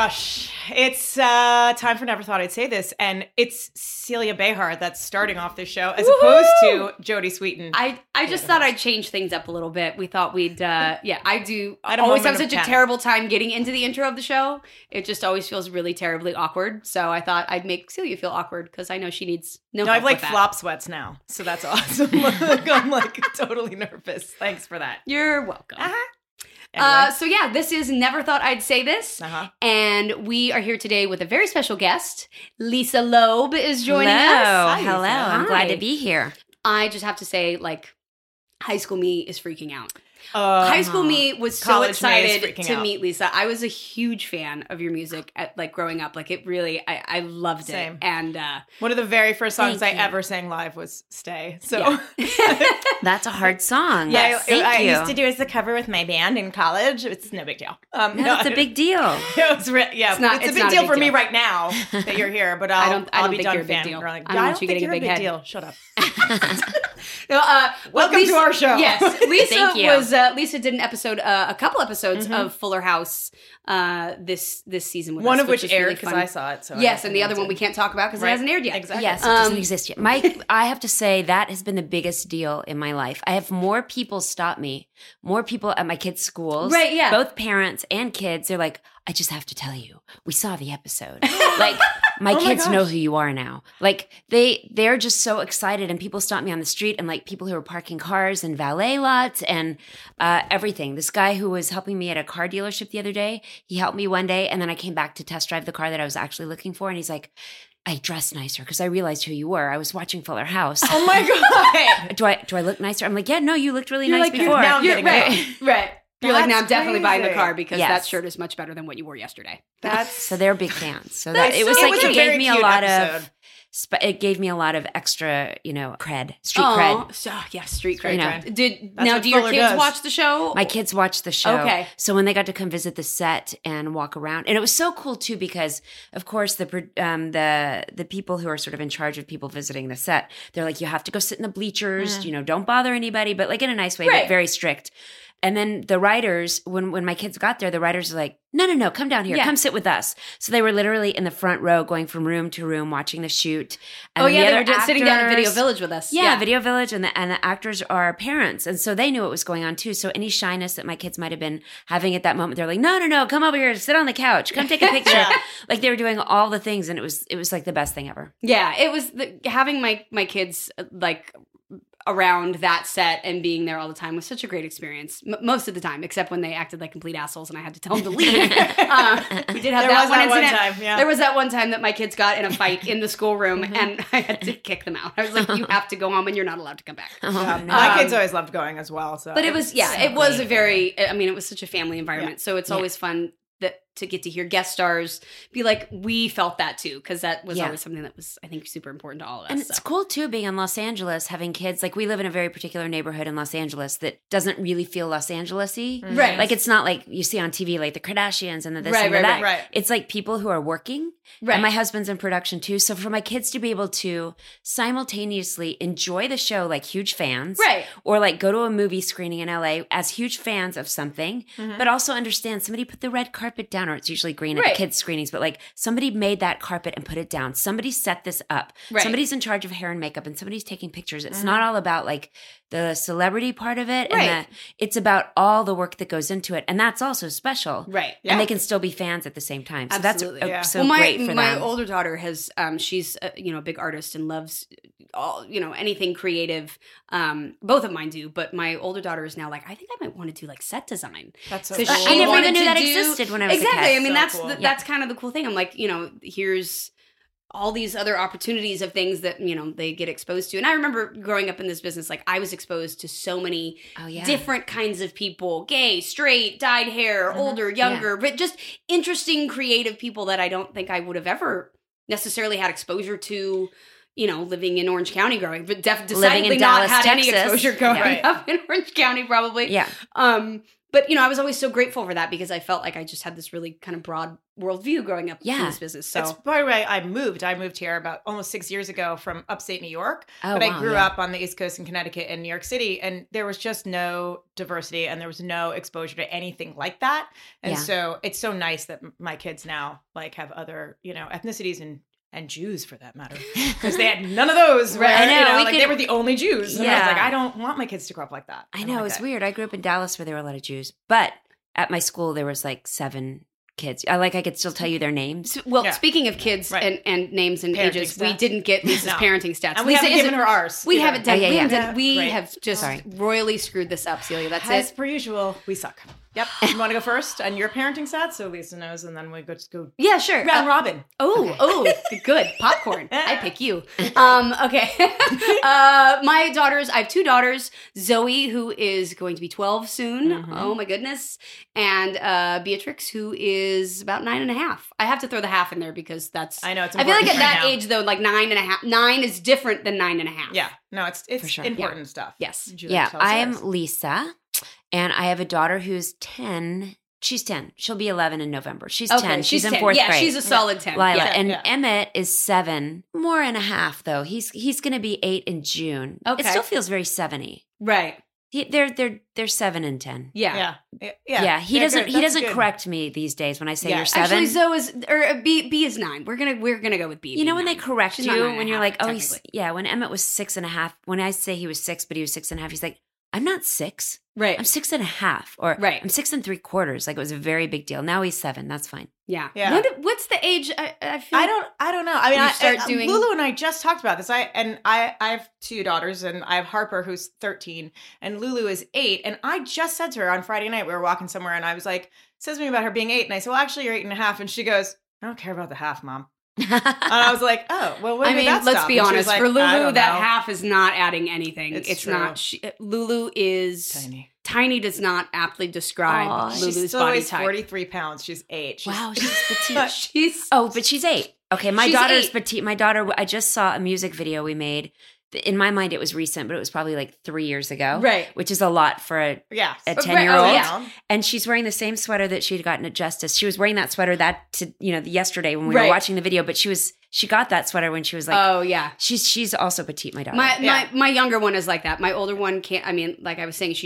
gosh. It's time for Never Thought I'd Say This. And it's Celia Behar that's starting off this show as opposed to Jodie Sweetin. I just thought I'd change things up a little bit. We thought we'd, I do I always have such a panic. terrible time getting into the intro of the show. It just always feels really terribly awkward. So I thought I'd make Celia feel awkward because I know she needs no No, help I've like with that. flop sweats now. So that's awesome. I'm like totally nervous. Thanks for that. You're welcome. Anyway. So yeah, this is Never Thought I'd Say This. And we are here today with a very special guest. Lisa Loeb is joining us. Hello. I'm Hi. glad to be here. I just have to say, like, High School Me is freaking out. High School Me was so College Me is excited freaking to out. meet Lisa. I was a huge fan of your music like growing up. Like it really, I loved Same. it. And One of the very first songs Thank I you. ever sang live was Stay. So Yeah. That's a hard song. yeah, Thank I you. used to do as the cover with my band in college. It's no big deal. No, it's a big deal. It's a big not a deal big for me deal. right now that you're here, but I I'll don't be think done you're a big deal. fangirling. I don't want you think getting a you're big head. deal. Shut up. Welcome to our show. Yes, Lisa Thank you. Lisa did an episode, a couple episodes of Fuller House this season with One us, of which is really aired because fun. I saw it. So I Yes, don't and the think other it's one we can't talk about because it Right. hasn't aired yet. Exactly. Yes, it doesn't exist yet. I have to say that has been the biggest deal in my life. I have more people stop me, more people at my kids' schools. Right, yeah. Both parents and kids. They're like, I just have to tell you, we saw the episode. Like, my kids know who you are now. Like, they're just so excited. And people stop me on the street and like people who are parking cars and valet lots and everything. This guy who was helping me at a car dealership the other day, he helped me one day. And then I came back to test drive the car that I was actually looking for. And he's like, I dressed nicer because I realized who you were. I was watching Fuller House. Oh my god! Do I look nicer? I'm like, yeah, no, you looked really You're nice like, before. now I'm You're getting right. You're like, now I'm That's definitely buying the crazy. car because Yes. that shirt is much better than what you wore yesterday. That's So they're big fans. So That's that it was so- like it was it a gave very me a cute lot episode. of it gave me a lot of extra, cred, street cred. So, yeah, street cred. You know. That's what Do your Fuller kids does. watch the show? My kids watched the show. Okay. So when they got to come visit the set and walk around, and it was so cool too because, of course, the people who are sort of in charge of people visiting the set, they're like, you have to go sit in the bleachers. Don't bother anybody, but like in a nice way, Right. but very strict. And then the writers, when my kids got there, the writers were like, no, come down here. Yeah. Come sit with us. So they were literally in the front row going from room to room watching the shoot. And Oh then yeah, the they other were just sitting down at Video actors- Village with us. Yeah, Video Village, and the actors are parents. And so they knew what was going on too. So any shyness that my kids might have been having at that moment, they're like, no, come over here, sit on the couch, come take a picture. Like they were doing all the things, and it was like the best thing ever. Yeah, it was having my kids like around that set and being there all the time was such a great experience. Most of the time, except when they acted like complete assholes and I had to tell them to leave. We did have There that was one that one incident. time, yeah. There was that one time that my kids got in a fight in the schoolroom and I had to kick them out. I was like, you have to go home and you're not allowed to come back. my kids always loved going as well. So But it was, it was a very, I mean, it was such a family environment. So it's always fun to get to hear guest stars be like, we felt that too, because that was always something that was, I think, super important to all of us. And it's cool too being in Los Angeles, having kids. Like we live in a very particular neighborhood in Los Angeles that doesn't really feel Los Angeles-y. Right. Like it's not like you see on TV, like the Kardashians and the this Right, and the right, that. right. It's like people who are working. Right. And my husband's in production too. So for my kids to be able to simultaneously enjoy the show like huge fans. Right. Or like go to a movie screening in LA as huge fans of something, but also understand somebody put the red carpet down, or it's usually green at Right. the kids' screenings, but like somebody made that carpet and put it down. Somebody set this up. Right. Somebody's in charge of hair and makeup and somebody's taking pictures. It's not all about like the celebrity part of it. Right. And it's about all the work that goes into it. And that's also special. Right. And they can still be fans at the same time. So Absolutely. that's so well, great for my them. older daughter has she's a big artist and loves all anything creative. Both of mine do, but my older daughter is now like, I think I might want to do like set design. That's so So cool. she I never wanted even knew to that do- existed when I was exactly. a kid. I mean, So that's cool. that's kind of the cool thing. I'm like, here's all these other opportunities of things that they get exposed to. And I remember growing up in this business, like I was exposed to so many different kinds of people: gay, straight, dyed hair, older, younger, but just interesting, creative people that I don't think I would have ever necessarily had exposure to, living in Orange County growing, but Living decidedly in not Dallas, had any Texas. exposure growing Right. up in Orange County, probably. Yeah. But I was always so grateful for that because I felt like I just had this really kind of broad worldview growing up in Yeah. this business. So That's by the way I moved. I moved here about almost 6 years ago from upstate New York. Oh, but I wow, grew yeah. up on the East Coast in Connecticut and New York City, and there was just no diversity and there was no exposure to anything like that. And Yeah. so it's so nice that my kids now like have other, ethnicities and Jews for that matter, because they had none of those. Where, I know, we like could- they were the only Jews. And I was Yeah. like, I don't want my kids to grow up like that. I don't know, like it's that. weird. I grew up in Dallas where there were a lot of Jews, but at my school there was like 7 kids. I could still tell you their names. Well, Yeah. speaking of kids Right. and names and Parenting ages, we stats. didn't get Lisa's No. parenting stats. And we Lisa haven't given isn't- her ours. We either. haven't done. yeah, we yeah. haven't done- we Great. have just Sorry. royally screwed this up, Celia. That's As it. per usual, we suck. Yep. You want to go first on your parenting stats so Lisa knows, and then we just go Yeah, sure. round robin. Oh, good. Popcorn. I pick you. Okay. My daughters, I have 2 daughters. Zoe, who is going to be 12 soon. Mhm. Oh my goodness. And Beatrix, who is about 9.5. I have to throw the half in there because that's I know it's. I feel like at important that right now. age though, like 9.5. 9 is different than 9.5. Yeah. No, it's For sure. important stuff. Yes. Julie, Yeah, tell us I yours. am Lisa, and I have a daughter who's 10. She's 10. She'll be 11 in November. She's 10. She's in 10. 4th yeah, grade. she's a solid 10. Lila. Yeah. And yeah. Emmett is 7, more and a half though. He's going to be 8 in June. Okay. It still feels very 7-y. Right. They're 7 and 10. Yeah. Yeah, he doesn't good. he That's doesn't good. correct me these days when I say Yeah. you're 7. Actually, Zoe is B is 9. We're gonna go with B. You know when they correct She's not you 9.5, when you're like, oh, he's technically. yeah. When Emmett was 6.5, when I say he was 6, but he was 6.5, he's like, I'm not 6. right. I'm 6.5, or Right. I'm 6 3/4. Like it was a very big deal. Now he's 7. That's fine. Yeah. Yeah. What's the age? I feel. I don't know. I mean, You start doing- Lulu and I just talked about this. I have 2 daughters, and I have Harper who's 13, and Lulu is 8. And I just said to her on Friday night, we were walking somewhere, and I was like, says to me about her being 8, and I said, well, actually, you're 8.5, and she goes, I don't care about the half, Mom. And I was like, oh, well, when I did mean, that let's stop? be And she honest. was like, For I Lulu, don't that know. half is not adding anything. It's true. not. Lulu is Tiny. Tiny does not aptly describe Aw, Lulu's She still body weighs type. 43 pounds. She's 8. She's, Wow, she's petite. She's Oh, but she's 8. Okay, my She's daughter's 8. petite. My daughter, I just saw a music video we made. In my mind, it was recent, but it was probably like 3 years ago. Right. Which is a lot for a yeah. 10-year-old. Oh, yeah. And she's wearing the same sweater that she'd gotten at Justice. She was wearing that sweater yesterday when we Right. were watching the video, but she got that sweater when she was like, oh yeah. she's also petite, my daughter. My younger one is like that. My older one can't. I mean, like I was saying,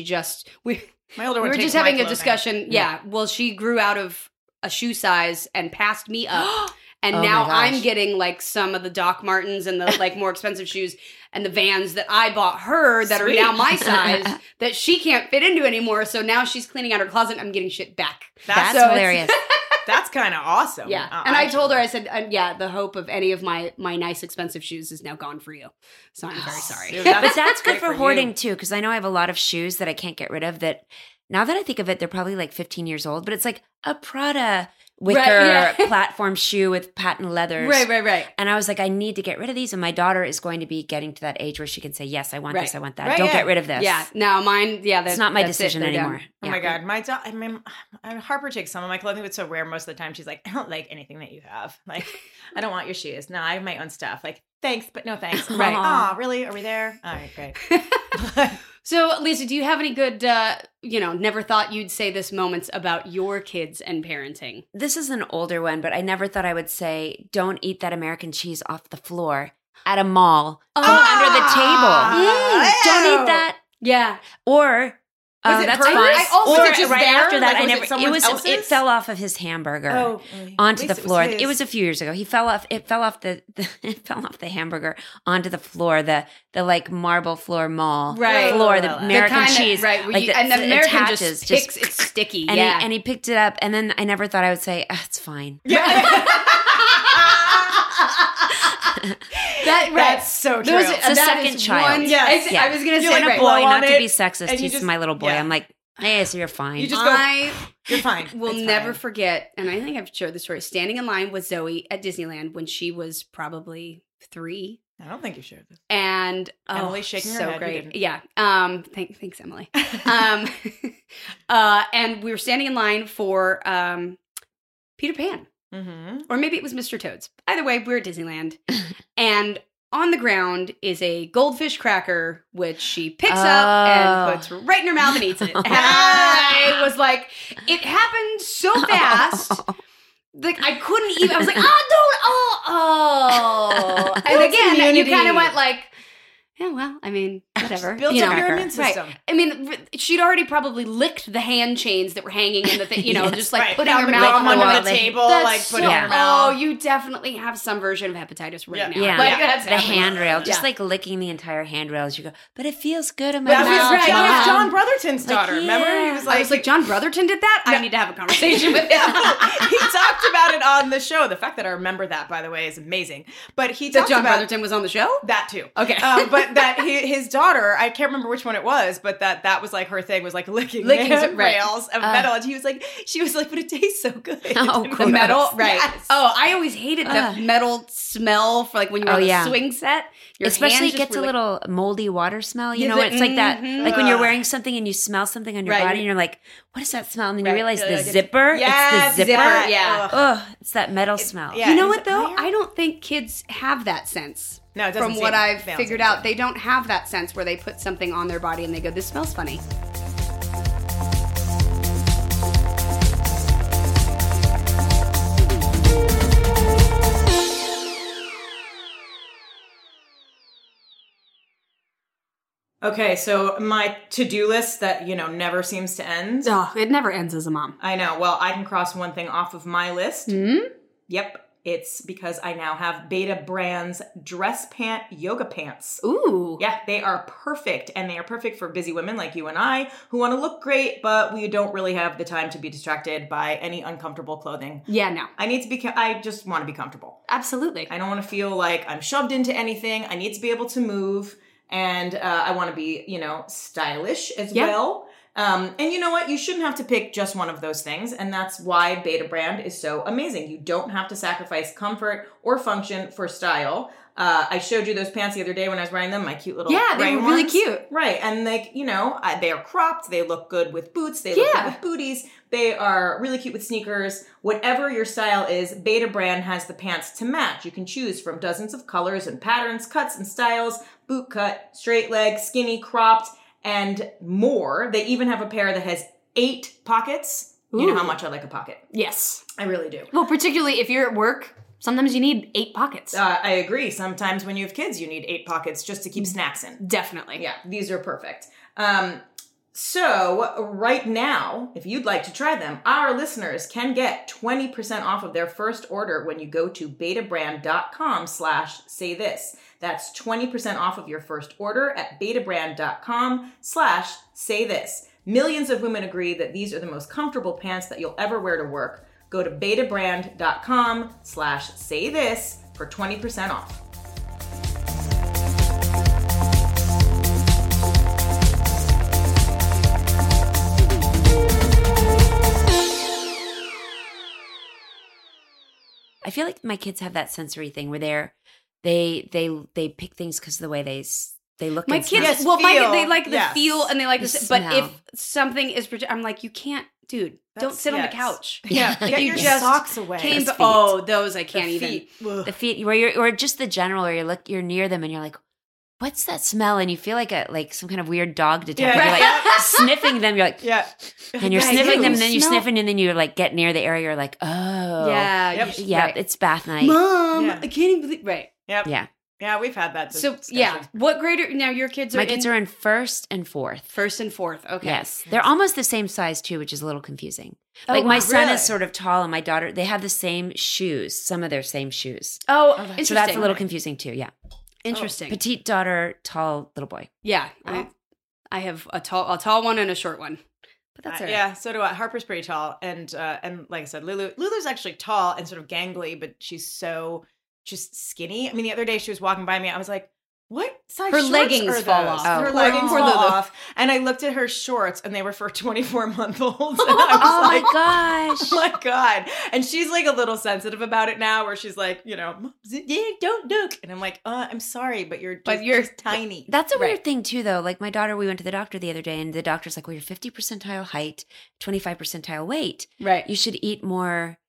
My older we one were takes just having my a clothing. discussion. Yeah. Well, she grew out of a shoe size and passed me up. And Oh now my gosh. I'm getting like some of the Doc Martens and the like more expensive shoes and the Vans that I bought her that Sweet. are now my size that she can't fit into anymore. So now she's cleaning out her closet. I'm getting shit back. That's So it's- hilarious. That's kind of awesome. Yeah. And I told her, I said, yeah, the hope of any of my nice expensive shoes is now gone for you. So I'm very sorry. Dude, But that's good great for you. hoarding too, because I know I have a lot of shoes that I can't get rid of that now that I think of it, they're probably like 15 years old, but it's like a Prada wicker Right, yeah. platform shoe with patent leathers. Right. And I was like, I need to get rid of these. And my daughter is going to be getting to that age where she can say, yes, I want Right. this, I want that. Right, Don't yeah. get rid of this. Yeah. Now mine, yeah. It's not my that's it. decision They're done. anymore. Oh Yeah. my god, I mean, Harper takes some of my clothing, but it's so rare most of the time. She's like, I don't like anything that you have. Like, I don't want your shoes. No, I have my own stuff. Like, thanks, but no thanks. I'm like, Aw. oh, really? Are we there? All right, great. So, Lisa, do you have any good, never thought you'd say this moments about your kids and parenting? This is an older one, but I never thought I would say, don't eat that American cheese off the floor at a mall from under the table. Don't eat that. Yeah. Or Was it that's hers? fine. I also- or was it just right there? after that, Like, I was it never. It someone was. else's? It fell off of his hamburger onto the floor. It was a few years ago. He fell off. It fell off it fell off the hamburger onto the floor. The like marble floor mall Right. floor. The The American kinda- cheese. right? Like And the American attaches, just picks. It's sticky. and yeah. he picked it up, and then I never thought I would say, it's fine. That's so true. It's a second child. Yes. Yeah. I was gonna You say like And right. a blow boy, on not to it, be sexist. and you He's just- my little boy. yeah. I'm like, hey, so you're fine. You just go, I you're fine. will It's never fine. forget, and I think I've shared this story, standing in line with Zoe at Disneyland when she was probably 3. I don't think you shared this. And Emily's shaking her so head. You great. didn't. Yeah. Thanks, Emily. And we were standing in line for Peter Pan, Mm-hmm. or maybe it was Mr. Toad's. Either way, we were at Disneyland, and on the ground is a goldfish cracker, which she picks up and puts right in her mouth and eats it. And I was like, it happened so fast. Like, I couldn't even, I was like, And again, you kind of went like, yeah, well, I mean, whatever. Built up your immune system. Right. I mean, she'd already probably licked the hand chains that were hanging in the thing, just like putting her mouth on the table, putting her mouth. Oh, you definitely have some version of hepatitis right now. Yeah, that's the handrail, just like licking the entire handrail as you go. But it feels good in my mouth. That was John Brotherton's daughter. Remember, he was like, John Brotherton did that. I need to have a conversation with him. He talked about it on the show. The fact that I remember that, by the way, is amazing. But he talked John about Brotherton was on the show. That too. Okay, but that his daughter, I can't remember which one it was, but that was like her thing, was like licking rails of metal, and she was like, but it tastes so good. Oh, the metal, right? Yes. Oh, I always hated the metal smell for like when you're on the swing set. Especially it gets a little moldy water smell. You know, it's like that, like when you're wearing something and you smell something on your body, and you're like, what is that smell? And then you realize the zipper. Yes, it's the zipper. Yeah. Oh, it's that metal smell. Yeah. You know what though? I don't think kids have that sense. No, it doesn't. From what I've figured out, they don't have that sense where they put something on their body and they go, "This smells funny." Okay, so my to-do list that, never seems to end. Oh, it never ends as a mom. I know. Well, I can cross one thing off of my list. Mm-hmm. Yep. It's because I now have Beta Brand's dress pant yoga pants. Ooh. Yeah, they are perfect. And they are perfect for busy women like you and I who want to look great, but we don't really have the time to be distracted by any uncomfortable clothing. Yeah, no. I just want to be comfortable. Absolutely. I don't want to feel like I'm shoved into anything. I need to be able to move. And I want to be, stylish as well. And you know what? You shouldn't have to pick just one of those things. And that's why Beta Brand is so amazing. You don't have to sacrifice comfort or function for style. I showed you those pants the other day when I was wearing them, my cute little they were really cute. Right. And they are cropped. They look good with boots. They look good with booties. They are really cute with sneakers. Whatever your style is, Beta Brand has the pants to match. You can choose from dozens of colors and patterns, cuts and styles, boot cut, straight leg, skinny, cropped, and more. They even have a pair that has 8 pockets. Ooh. You know how much I like a pocket. Yes. I really do. Well, particularly if you're at work, sometimes you need 8 pockets. I agree. Sometimes when you have kids, you need 8 pockets just to keep snacks in. Definitely. Yeah, these are perfect. So right now, if you'd like to try them, our listeners can get 20% off of their first order when you go to betabrand.com/saythis. That's 20% off of your first order at betabrand.com/saythis. Millions of women agree that these are the most comfortable pants that you'll ever wear to work. Go to betabrand.com/saythis for 20% off. I feel like my kids have that sensory thing where they pick things because of the way they look. My and kids, smell. they like the feel and they like the smell. But if something is, I'm like, you can't, dude. Don't sit on the couch. Yeah, like get you your just socks away. Those I can't even. The feet, where you're, or just the general, where you're near them and you're like, what's that smell? And you feel like some kind of weird dog detector. Yeah. You're like sniffing them. You're like, and you're sniffing them, and then you smell- sniffing, and then you like get near the area. You're like, oh, Yeah. yeah, it's bath night. Mom, Yeah. I can't even believe. Right. Yep. Yeah. Yeah, we've had that. So discussion. what grade are now your kids? My kids are in first and fourth. First and fourth. Okay. Yes, they're almost the same size too, which is a little confusing. Like my son is sort of tall, and my daughter, they have the same shoes. Some of their same shoes. Oh, interesting. So that's a little confusing too. Yeah. Interesting. Petite daughter, tall little boy. Yeah. Oh. I have a tall one and a short one. But that's all right. Yeah, so do I. Harper's pretty tall, and like I said, Lulu's actually tall and sort of gangly, but she's so just skinny. I mean, the other day she was walking by me, I was like, "What size?" Her shorts leggings are fall those?" off. Her Poor- leggings poor fall Lulu. off, and I looked at her shorts, and they were for 24-month-olds. And I was Oh like, my gosh. "Oh my god!" And she's like a little sensitive about it now, where she's like, "Mom, don't look," and I'm like, "I'm sorry, but you're just tiny." That's a weird thing too, though. Like my daughter, we went to the doctor the other day, and the doctor's like, "Well, you're 50 percentile height, 25 percentile weight. Right. You should eat more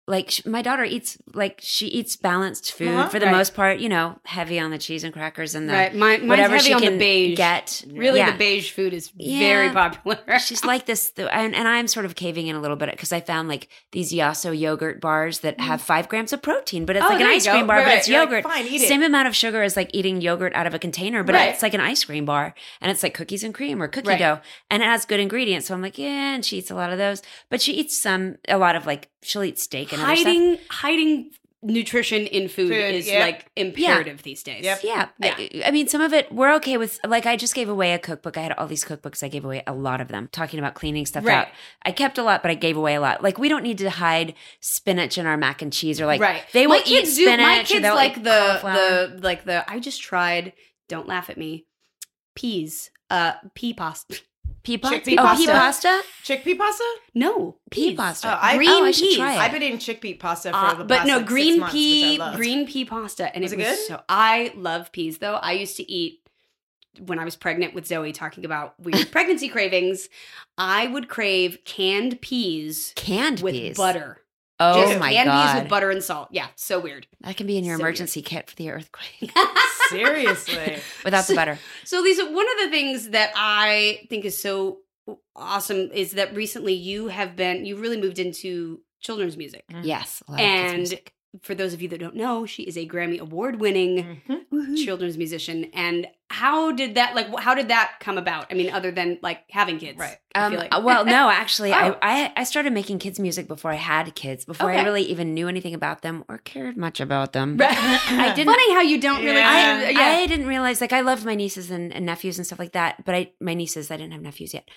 like my daughter eats she eats balanced food for the most part, heavy on the cheese and crackers and the Mine's whatever heavy she on can the beige. get. Really, the beige food is very popular. She's like this, and I'm sort of caving in a little bit because I found like these Yasso yogurt bars that have 5 grams of protein, but it's like an ice cream bar, but it's yogurt. Like, fine, eat Same it. amount of sugar as like eating yogurt out of a container, but it's like an ice cream bar, and it's like cookies and cream or cookie dough, and it has good ingredients. So I'm like, and she eats a lot of those, but she eats a lot of like she'll eat steak and other stuff. Hiding nutrition in food is like imperative these days. Yep. Yeah. I mean, some of it we're okay with. Like, I just gave away a cookbook. I had all these cookbooks. I gave away a lot of them, talking about cleaning stuff out. I kept a lot, but I gave away a lot. Like, we don't need to hide spinach in our mac and cheese, or like they will eat spinach. My kids or like the I just tried. Don't laugh at me. Peas. Pea pasta. Pea pasta? Chickpea pasta? Pea pasta? Chickpea pasta? No, Pea peas. pasta. Green I should peas. try it. I've been eating chickpea pasta for the but past no, like, green 6 months, which I loved. green pea pasta, and Was it it was good? so. I love peas though. I used to eat when I was pregnant with Zoe, talking about weird pregnancy cravings. I would crave canned peas with peas butter. Oh Just my canned god! peas with butter and salt. Yeah, so weird. That can be in your So emergency kit for the earthquake. Seriously. Without the butter. So, Lisa, one of the things that I think is so awesome is that recently you really moved into children's music. Yes. A lot of kids' music. For those of you that don't know, she is a Grammy Award-winning children's musician. And how did that come about? I mean, other than like having kids, Right? I feel like. Well, no, actually, I started making kids music before I had kids, before I really even knew anything about them or cared much about them. I didn't. Funny how you don't really. I didn't realize, like, I loved my nieces and nephews and stuff like that, but my nieces, I didn't have nephews yet.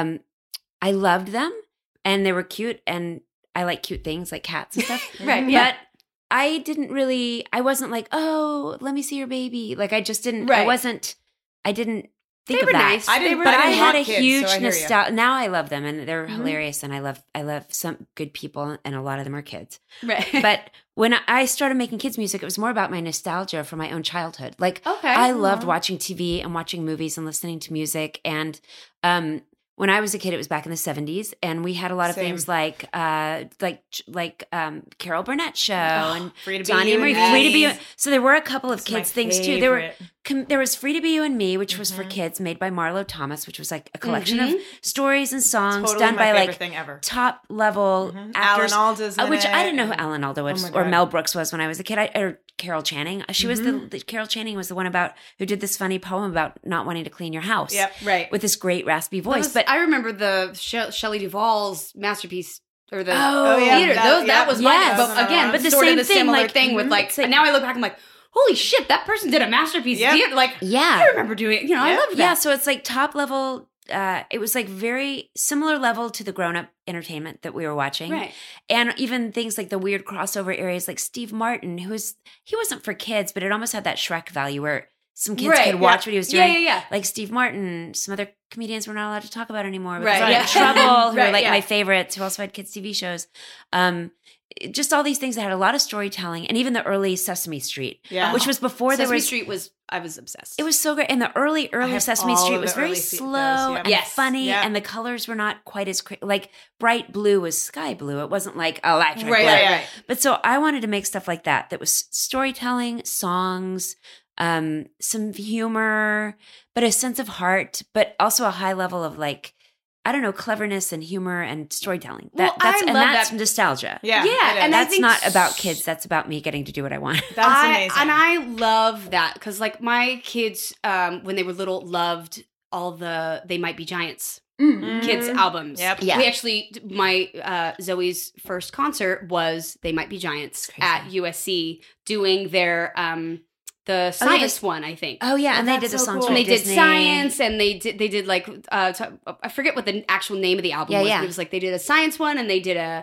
I loved them, and they were cute, and I like cute things like cats and stuff. But I wasn't like, oh, let me see your baby. Like, I just didn't, I didn't think of that. Nice. I had a kids, huge so nostalgia. Now I love them, and they're hilarious, and I love some good people, and a lot of them are kids. Right. But when I started making kids music, it was more about my nostalgia from my own childhood. Like, okay. I loved watching TV and watching movies and listening to music. And when I was a kid, it was back in the 70s, and we had a lot of things like Carol Burnett Show and Free to Be Donnie You Marie, and Free to Be Me. You. So there were a couple of That's my kids things too. There was Free to Be You and Me, which was for kids, made by Marlo Thomas, which was like a collection of stories and songs Totally done my by favorite like thing ever. top level actors. Alan Alda's in which it. I didn't know who Alan Alda was my or God. Mel Brooks was when I was a kid. Or Carol Channing. She was Carol Channing was the one who did this funny poem about not wanting to clean your house. Yep. Right. With this great raspy voice. But I remember the Shelley Duvall's masterpiece. Or the yeah. theater. That was mine. Yes. But again, But the sort same of the thing, similar like, thing with like, and now I look back, I'm like, holy shit, that person did a masterpiece. Yep. Theater. Like, yeah. I remember doing it. I love that. Yeah, so it's like top level. It was like very similar level to the grown-up entertainment that we were watching. Right. And even things like the weird crossover areas like Steve Martin, he wasn't for kids, but it almost had that Shrek value where some kids could watch what he was doing. Yeah. Like Steve Martin, some other comedians we're not allowed to talk about anymore. Right. Like Yeah. Trouble, who are like yeah. my favorites, who also had kids' TV shows. Just all these things that had a lot of storytelling, and even the early Sesame Street, which was before Sesame Street was, I was obsessed. It was so great. And the early Sesame all Street of was the very early slow those, and funny, and the colors were not quite as like bright blue was sky blue. It wasn't like electric blue. Right. But so I wanted to make stuff like that was storytelling, songs, some humor, but a sense of heart, but also a high level of like, I don't know, cleverness and humor and storytelling. That's nostalgia. Yeah. And that's not about kids. That's about me getting to do what I want. That's amazing. And I love that because like my kids, when they were little, loved all the They Might Be Giants kids albums. Yep. Yeah. We actually, my Zoe's first concert was They Might Be Giants at USC doing their the science one, I think. Oh yeah, and they did the so songs cool. from And they Disney. did science, and they did like I forget what the actual name of the album was. Yeah. But it was like they did a science one, and they did a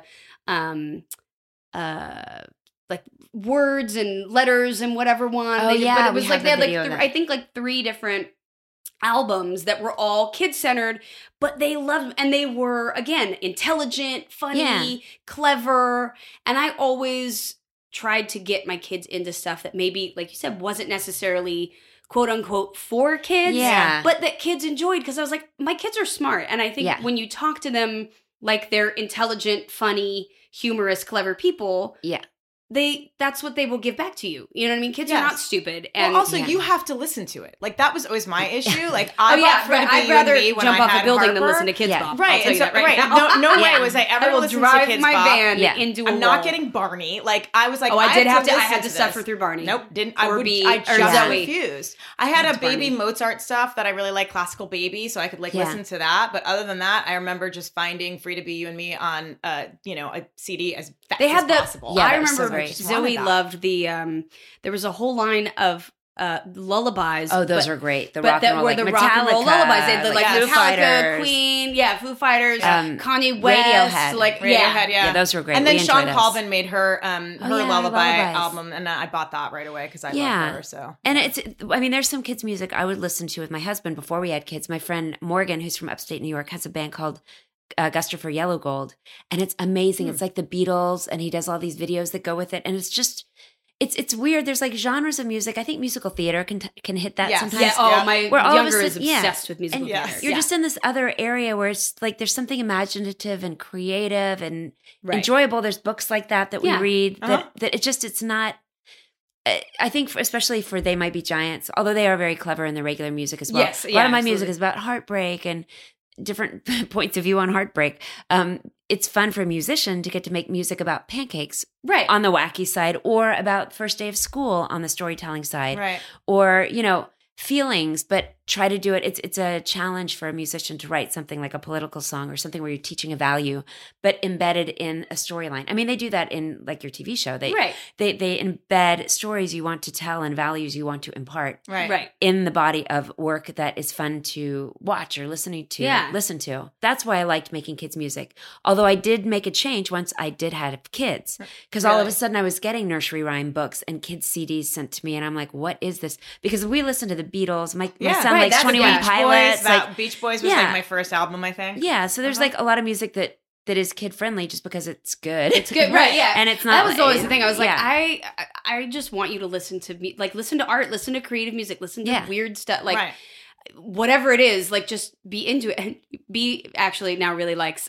like words and letters and whatever one. Oh, But it was we like have they had the video of like that. I think like 3 different albums that were all kid centered, but they loved and they were again intelligent, funny, clever, and I always tried to get my kids into stuff that maybe, like you said, wasn't necessarily quote unquote for kids, but that kids enjoyed because I was like, my kids are smart. And I think when you talk to them like they're intelligent, funny humorous, clever people. Yeah. That's what they will give back to you. You know what I mean? Kids are Yes. not stupid. And Well, also, you have to listen to it. Like, that was always my issue. Like, I'd rather when jump I off had a building than Harper. listen to Kids Yeah. Bop. Right, I'll tell and you so, that right now. no way Yeah. was I ever I will listening drive to Kids my Bop. van Yeah. into a I'm not wall. getting Barney. Like, I was like, Oh, I had listen to this. suffer through Barney. Nope, didn't. Or I or just Zoe. refused. I had That's a Baby Barney. Mozart stuff that I really like, Classical Baby, so I could like Yeah. listen to that. But other than that, I remember just finding Free to Be You and Me on, a CD as fast They had as the. possible. Yeah, I that was so remember great. Zoe loved the. There was a whole line of lullabies. Oh, those but- are great. The but rock that and roll, were like the Metallica, rock and roll lullabies. They had the, like Foo Metallica, Fighters, Queen, Foo Fighters, Um, Kanye West, Radiohead. like Radiohead, yeah. those were great. And then We Sean enjoy those. Colvin made her lullaby lullabies. album, and I bought that right away because I Yeah. love her. So And there's some kids' music I would listen to with my husband before we had kids. My friend Morgan, who's from upstate New York, has a band called Guster for Yellow Gold, and it's amazing. It's like the Beatles, and he does all these videos that go with it, and it's just. It's weird. There's like genres of music. I think musical theater can hit that Yes. sometimes. Yeah. Oh, Yeah. my Where all of a younger is sudden- yeah. obsessed with musical And Yes. theater. you're just in this other area where it's like there's something imaginative and creative and Right. enjoyable. There's books like that we Yeah. read Uh-huh. that it's not. I think especially for They Might Be Giants, although they are very clever in their regular music as well. Yes, a lot yeah, of my music absolutely. is about heartbreak and different points of view on heartbreak. It's fun for a musician to get to make music about pancakes right. on the wacky side, or about first day of school on the storytelling side, right. or feelings, but try to do it. It's a challenge for a musician to write something like a political song or something where you're teaching a value, but embedded in a storyline. I mean, they do that in like your TV show. They embed stories you want to tell and values you want to impart Right. in the body of work that is fun to watch or listen to. That's why I liked making kids music. Although I did make a change once I did have kids, because all of Really? a sudden I was getting nursery rhyme books and kids CDs sent to me, and I'm like, what is this? Because we listened to the Beatles. My son right, likes that's 21 Beach Pilots. Beach Boys was yeah. like my first album, I think. Yeah, so there's like a lot of music that is kid friendly just because it's good. It's good, right? Yeah, and it's not. That was always the thing. I was like, yeah. I just want you to listen to me, like listen to art, listen to creative music, listen to weird stuff, like Right. whatever it is, like just be into it. And B actually now really likes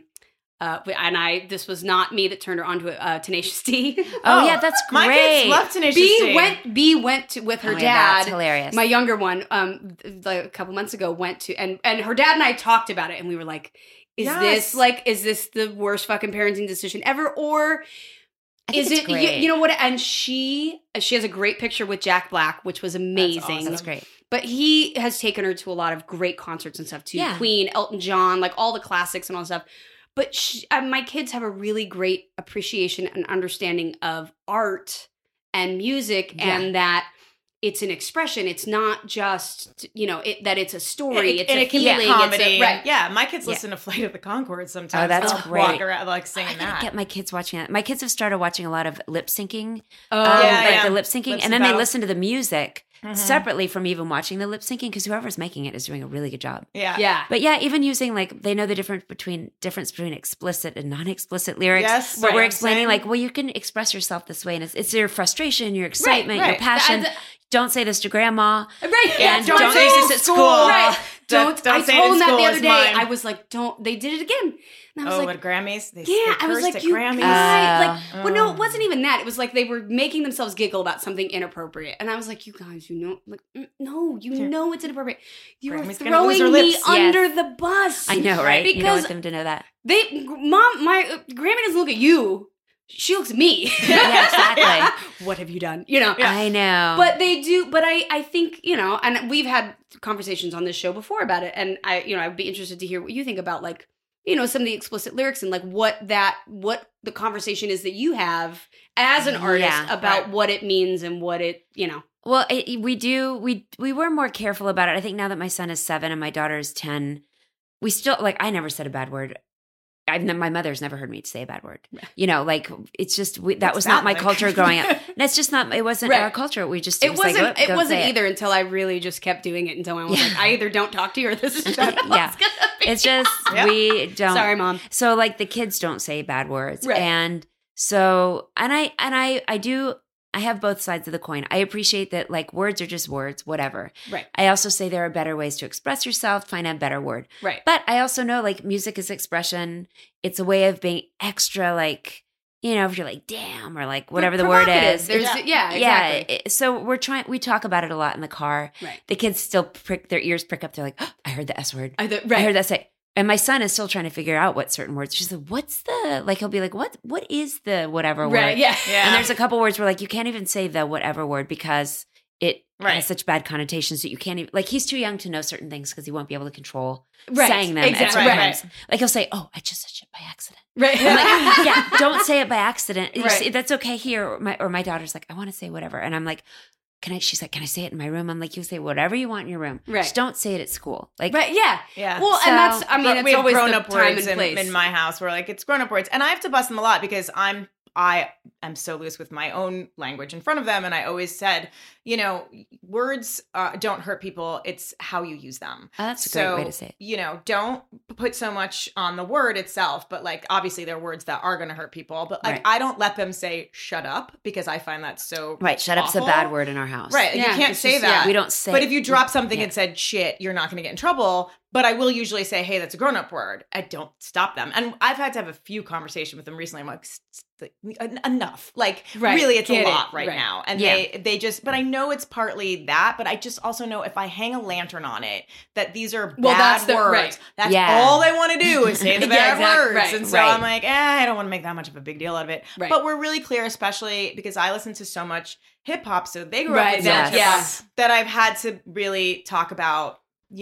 this was not me that turned her onto Tenacious D. Oh, yeah, that's My great. kids love Tenacious D. B went to with her Oh, yeah, dad. that's hilarious. My younger one, like a couple months ago, went to and her dad and I talked about it, and we were like, is this the worst fucking parenting decision ever, or I think is it's it great. you know what? And she has a great picture with Jack Black, which was amazing. awesome. That's great. But he has taken her to a lot of great concerts and stuff too. Yeah. Queen, Elton John, like all the classics and all that stuff. But my kids have a really great appreciation and understanding of art and music, and that it's an expression. It's not just, that it's a story. And it can be feeling. a comedy. It's right. Yeah, my kids listen to Flight of the Conchords sometimes. Oh, that's They'll great. Walk around like I singing gotta that. get my kids watching that. My kids have started watching a lot of lip syncing. Oh, The lip syncing, Lip and then sync they battles. listen to the music separately from even watching the lip syncing, because whoever's making it is doing a really good job. Yeah. Yeah. But yeah, even using they know the difference between explicit and non-explicit lyrics. Yes, but right. we're explaining Same. you can express yourself this way, and it's your frustration, your excitement, right. your passion. That- Don't say this to grandma. Right. And don't don't say use it this in at school. school. Right. Don't I say it told in them that school, the other it's day. mine. I was like, don't. They did it again. And I was Oh, like, at Grammys? They I was cursed like, at you Grammys. guys, well, no, it wasn't even that. It was like they were making themselves giggle about something inappropriate, and I was like, you guys, no, it's inappropriate. You are Grammy's gonna lose throwing her me lips. under the bus. I know, right? You don't Because want them to know that. my Grammy doesn't look at you. She looks at me. Yeah, exactly. What have you done? I know. But they do. But I think and we've had conversations on this show before about it, and I'd be interested to hear what you think about some of the explicit lyrics and what the conversation is that you have as an artist about what it means and what it Well, we were more careful about it. I think now that my son is 7 and my daughter is 10, we still I never said a bad word. My mother's never heard me say a bad word. It's just that was not my culture growing up. And it's just not. It wasn't our culture. We just it wasn't. It wasn't say either until I really just kept doing it until I was like, I either don't talk to you or this is just Yeah. It's just we don't. Sorry, Mom. So the kids don't say bad words, Right. and so I I have both sides of the coin. I appreciate that like words are just words, whatever. Right. I also say there are better ways to express yourself, find a better word. Right. But I also know like music is expression. It's a way of being extra like, if you're like, damn, or like whatever the word is. There's, exactly. Yeah. So we talk about it a lot in the car. Right. The kids still their ears prick up. They're like, oh, I heard the S word. Right. I heard that say. And my son is still trying to figure out what certain words. She's like, what's the, like, he'll be like, what is the whatever word? Right, yeah. And there's a couple words where like, you can't even say the whatever word because it has such bad connotations that you can't even, like, he's too young to know certain things because he won't be able to control saying them at certain times. Like he'll say, oh, I just said shit by accident. Right. I'm like, yeah, don't say it by accident. Right. That's okay here. Or my daughter's like, I want to say whatever. And I'm like, she's like, can I say it in my room? I'm like, you say whatever you want in your room. Right. Just don't say it at school. Like, right. Yeah. Yeah. Well, and that's, I mean, it's we have always grown the up time words and place. in my house. We're like, it's grown up words. And I have to bust them a lot because I am so loose with my own language in front of them. And I always said, words don't hurt people. It's how you use them. Oh, that's a great way to say it. Don't put so much on the word itself. But like, obviously there are words that are going to hurt people. But like, I don't let them say shut up because I find that so right. Shut up's a bad word in our house. Right. Yeah, you can't say that. We don't say But if you drop something and said shit, you're not going to get in trouble. But I will usually say, hey, that's a grown-up word. I don't stop them. And I've had to have a few conversations with them recently. I'm like, enough. Like, really, it's a lot right now. And they just, but I know it's partly that, but I just also know if I hang a lantern on it, that these are bad words. That's all they want to do is say the bad words. Right. And so I'm like, I don't want to make that much of a big deal out of it. Right. But we're really clear, especially because I listen to so much hip hop. So they grew up with that hip hop that I've had to really talk about,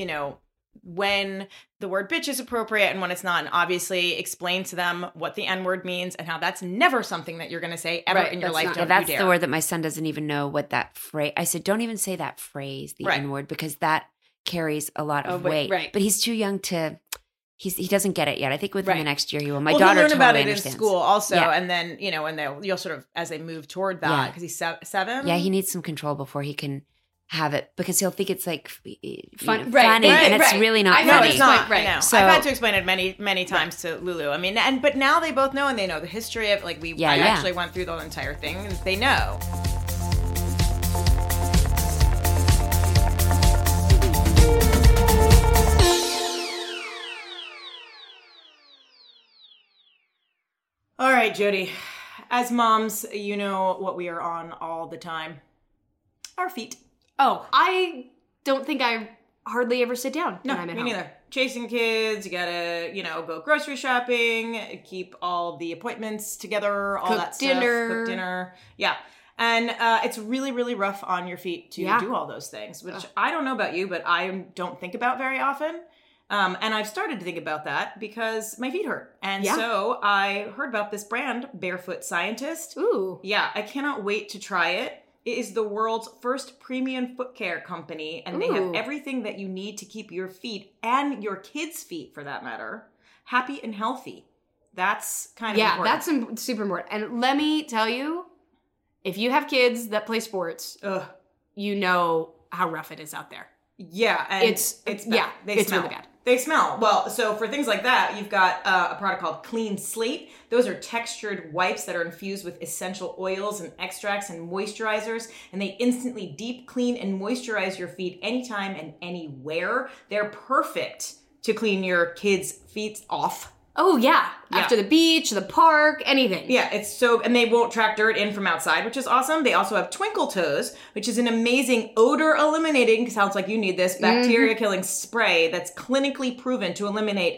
when the word bitch is appropriate and when it's not, and obviously explain to them what the N-word means and how that's never something that you're going to say ever in your life. That's the word that my son doesn't even know what that phrase. I said, don't even say that phrase, the N-word, because that carries a lot of weight. Right. But he's too young to. He doesn't get it yet. I think within the next year he will. My daughter he'll learn about it understands. in school also, and then you'll sort of as they move toward that because he's 7. Yeah, he needs some control before he can have it because he'll think it's like funny, and it's really not. No, funny. it's not. Right. I know. So, I've had to explain it many times to Lulu. I mean, but now they both know and they know the history of like I actually went through the entire thing and they know. All right, Jody. As moms, you know what we are on all the time. Our feet. Oh, I don't think I hardly ever sit down when I'm at home. Me neither. Chasing kids, you gotta, go grocery shopping, keep all the appointments together, all that stuff. Cook dinner. Yeah. And it's really, really rough on your feet to do all those things, which I don't know about you, but I don't think about very often. And I've started to think about that because my feet hurt. And so I heard about this brand, Barefoot Scientist. Ooh. Yeah, I cannot wait to try it. It is the world's first premium foot care company, and they have everything that you need to keep your feet, and your kids' feet for that matter, happy and healthy. That's kind of important. That's super important. And let me tell you, if you have kids that play sports, you know how rough it is out there. Yeah, and it's bad. They smell. Really bad. They smell. Well, so for things like that, you've got a product called Clean Slate. Those are textured wipes that are infused with essential oils and extracts and moisturizers, and they instantly deep clean and moisturize your feet anytime and anywhere. They're perfect to clean your kids' feet off. Oh, yeah. After the beach, the park, anything. Yeah, and they won't track dirt in from outside, which is awesome. They also have Twinkle Toes, which is an amazing odor eliminating, sounds like you need this, bacteria killing spray that's clinically proven to eliminate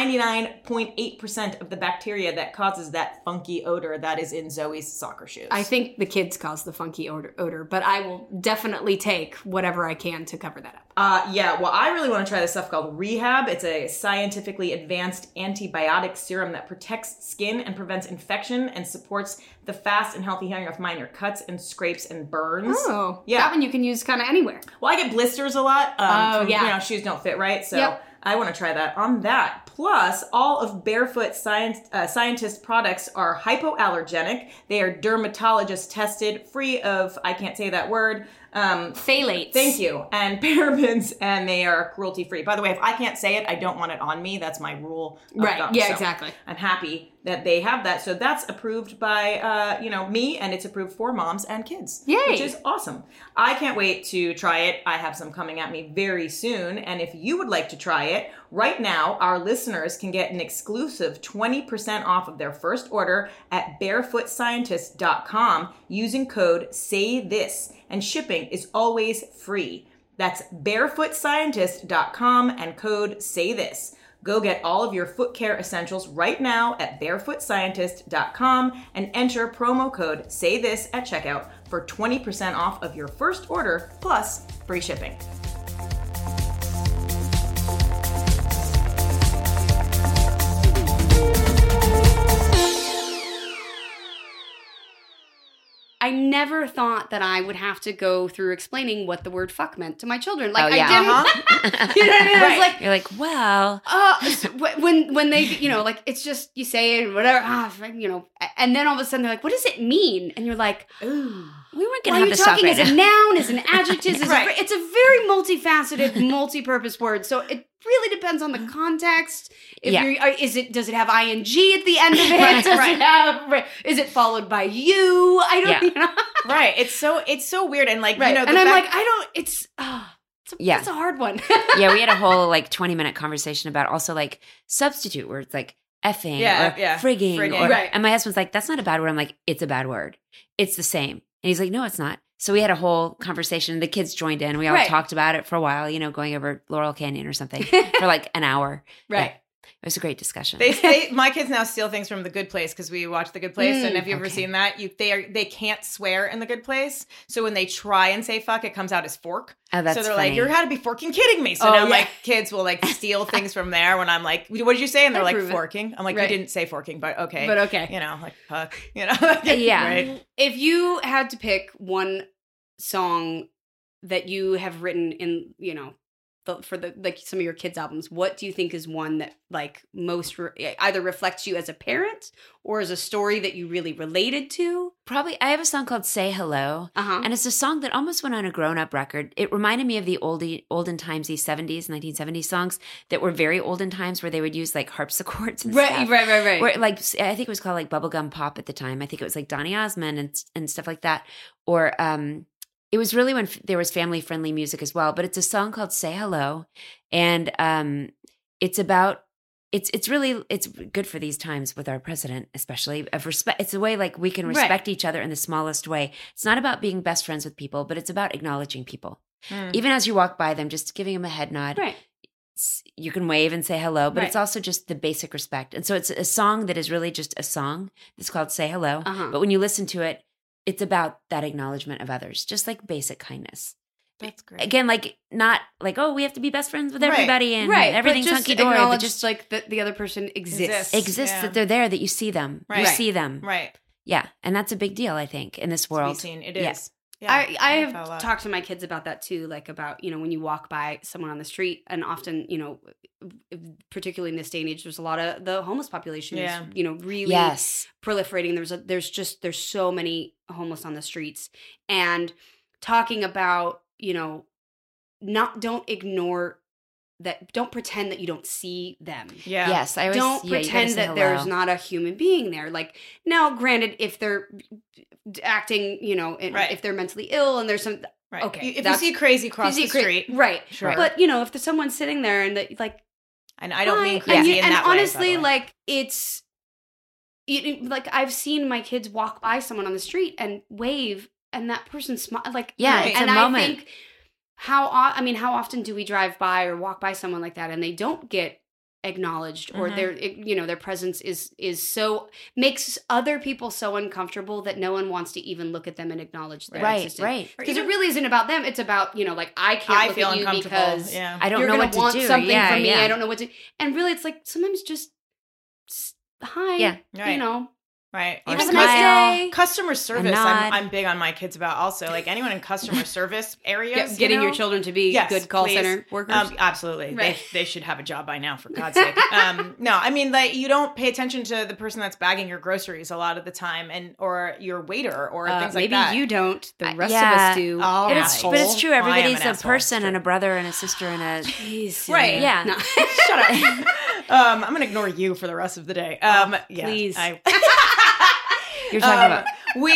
99.8% of the bacteria that causes that funky odor that is in Zoe's soccer shoes. I think the kids cause the funky odor, but I will definitely take whatever I can to cover that up. Well, I really want to try this stuff called Rehab. It's a scientifically advanced antibiotic serum that protects skin and prevents infection and supports the fast and healthy healing of minor cuts and scrapes and burns. Oh, yeah. That one you can use kind of anywhere. Well, I get blisters a lot. Shoes don't fit right, so I want to try that on that. Plus, all of Barefoot Scientist products are hypoallergenic. They are dermatologist tested, free of, I can't say that word, Phthalates. Thank you. And parabens, and they are cruelty-free. By the way, if I can't say it, I don't want it on me. That's my rule of thumb. Yeah, So exactly. I'm happy that they have that. So that's approved by, me, and it's approved for moms and kids. Yay. Which is awesome. I can't wait to try it. I have some coming at me very soon. And if you would like to try it, right now, our listeners can get an exclusive 20% off of their first order at barefootscientist.com using code SAYTHIS. And shipping is always free. That's barefootscientist.com and code SAYTHIS. Go get all of your foot care essentials right now at barefootscientist.com and enter promo code SAYTHIS at checkout for 20% off of your first order plus free shipping. I never thought that I would have to go through explaining what the word fuck meant to my children. Like, Oh, yeah. I didn't. You know what I mean? I was like, You're like, well, so when they, like, it's just, you say it and whatever, and then all of a sudden they're like, what does it mean? And you're like, ooh, we weren't well, going to have you're to stop talking right as a now. noun, as an adjective. Right. It's a very multifaceted, multi-purpose word. So it really depends on the context. If does it have ing at the end of it? Is it followed by you? I don't know. Right. It's so weird. And like, Right. and I'm like, it's it's a hard one. Yeah, we had a whole 20-minute conversation about also substitute words like effing or frigging. Frigging. Right. And my husband's like, that's not a bad word. I'm like, it's a bad word. It's the same. And he's like, no, it's not. So we had a whole conversation. The kids joined in. We all talked about it for a while, going over Laurel Canyon or something for an hour. Right. Yeah. It was a great discussion. My kids now steal things from The Good Place because we watch The Good Place. And have you ever seen that? They can't swear in The Good Place. So when they try and say fuck, it comes out as fork. Oh, that's so they're funny. like, you're had to be forking kidding me. So now kids will kids steal things from there when I'm like, what did you say? And they're like, forking. I'm like, you didn't say forking, but okay. But okay. Fuck. Yeah. Right. If you had to pick one song that you have written in, for some of your kids' albums, what do you think is one that most either reflects you as a parent or as a story that you really related to? Probably, I have a song called Say Hello, and it's a song that almost went on a grown-up record. It reminded me of the olden timesy 70s, 1970s songs that were very olden times where they would use harpsichords and stuff. Right. Where, I think it was called bubblegum pop at the time. I think it was Donny Osmond and stuff like that. Or it was really when there was family-friendly music as well. But it's a song called Say Hello, and it's about it's good for these times with our president, especially of respect. It's a way we can respect each other in the smallest way. It's not about being best friends with people, but it's about acknowledging people. Even as you walk by them, just giving them a head nod. Right. You can wave and say hello, but it's also just the basic respect. And so it's a song that is really just a song. It's called Say Hello. But when you listen to it, it's about that acknowledgement of others, just basic kindness. That's great. Again, not oh, we have to be best friends with everybody and everything's hunky dory. But just that the other person exists. That they're there, that you see them. Right. You see them. Right. Yeah. And that's a big deal, I think, in this world. To be seen. It is. Yeah, I have talked to my kids about that too, about, when you walk by someone on the street, and often, particularly in this day and age, there's a lot of the homeless population is, really proliferating. There's so many homeless on the streets, and talking about, don't ignore that, don't pretend that you don't see them. Yeah. Yes. I always don't pretend that there's not a human being there. Now, granted, if they're acting, if they're mentally ill and there's some, okay. If you see crazy cross the street. Right. Sure. But, if there's someone sitting there and that, and I don't mean crazy in that way. And honestly, it's, I've seen my kids walk by someone on the street and wave, and that person smile, it's and a moment. I think, how often do we drive by or walk by someone like that and they don't get acknowledged, or their presence is so, makes other people so uncomfortable that no one wants to even look at them and acknowledge their existence. Right. Because it really isn't about them. It's about, I can't look at you because I don't know what to want do. Something from me. I don't know what to. And really, it's sometimes just hi. Yeah. Right. Right. Or Have a nice day. Customer service, nod. I'm big on my kids about also. Like anyone in customer service areas. Getting you know? your children to be Yes, good call please. center workers. Absolutely. Right. They should have a job by now, for God's sake. No, I mean, like, you don't pay attention to the person that's bagging your groceries a lot of the time, or your waiter or things like that. Maybe you don't. The rest of yeah. us do. Oh, But it's true. Well, I am Everybody's an a asshole. person It's and a true. brother and a sister and a Jeez, Right. yeah. No. Shut up. I'm going to ignore you for the rest of the day. Yeah, please. You're talking about.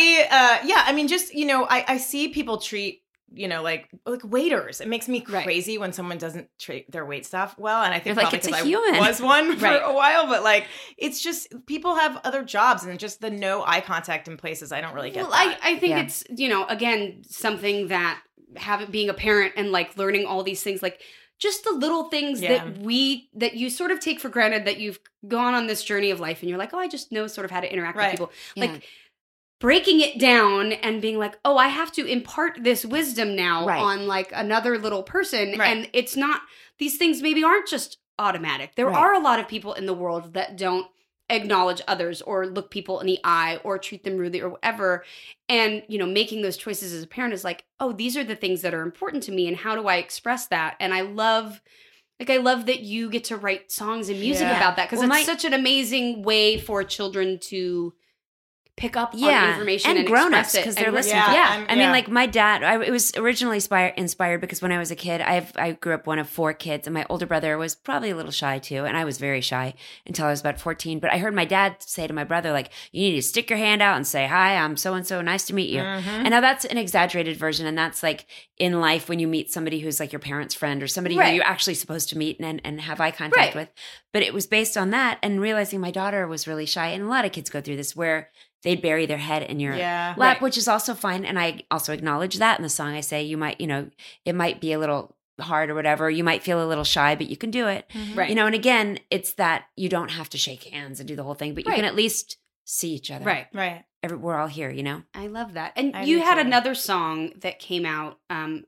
I mean, just, I see people treat, like waiters. It makes me crazy when someone doesn't treat their wait staff well. And I think You're like, probably it's a 'cause human. I was one for Right. a while, but like, it's just, people have other jobs and just the no eye contact in places. I don't really get Well, that. I think Yeah. it's, again, something that being a parent and like learning all these things, like just the little things Yeah. that you sort of take for granted, that you've gone on this journey of life and you're like, oh, I just know sort of how to interact with Right. people. Yeah. Like breaking it down and being like, oh, I have to impart this wisdom now Right. on like another little person. Right. And it's not, these things maybe aren't just automatic. There Right. are a lot of people in the world that don't acknowledge others or look people in the eye or treat them rudely or whatever. And, making those choices as a parent is like, oh, these are the things that are important to me and how do I express that? And I love that you get to write songs and music Yeah. about that, because Well, it's such an amazing way for children to pick up on Yeah, information and and grown-ups, express it. 'cause they're And- listening Yeah. to it. Yeah. I mean, like my dad, it was originally inspired because when I was a kid, I grew up one of 4 kids, and my older brother was probably a little shy too, and I was very shy until I was about 14. But I heard my dad say to my brother, like, you need to stick your hand out and say, hi, I'm so-and-so, nice to meet you. Mm-hmm. And now that's an exaggerated version, and that's like in life when you meet somebody who's like your parent's friend or somebody Right. who you're actually supposed to meet and have eye contact Right. with. But it was based on that and realizing my daughter was really shy, and a lot of kids go through this where they'd bury their head in your Yeah. lap, Right. which is also fine. And I also acknowledge that in the song. I say, you might, it might be a little hard or whatever. You might feel a little shy, but you can do it. Right. And again, it's that you don't have to shake hands and do the whole thing, but you Right. can at least see each other. Right. Right. We're all here, I love that. And I you do had too. another song that came out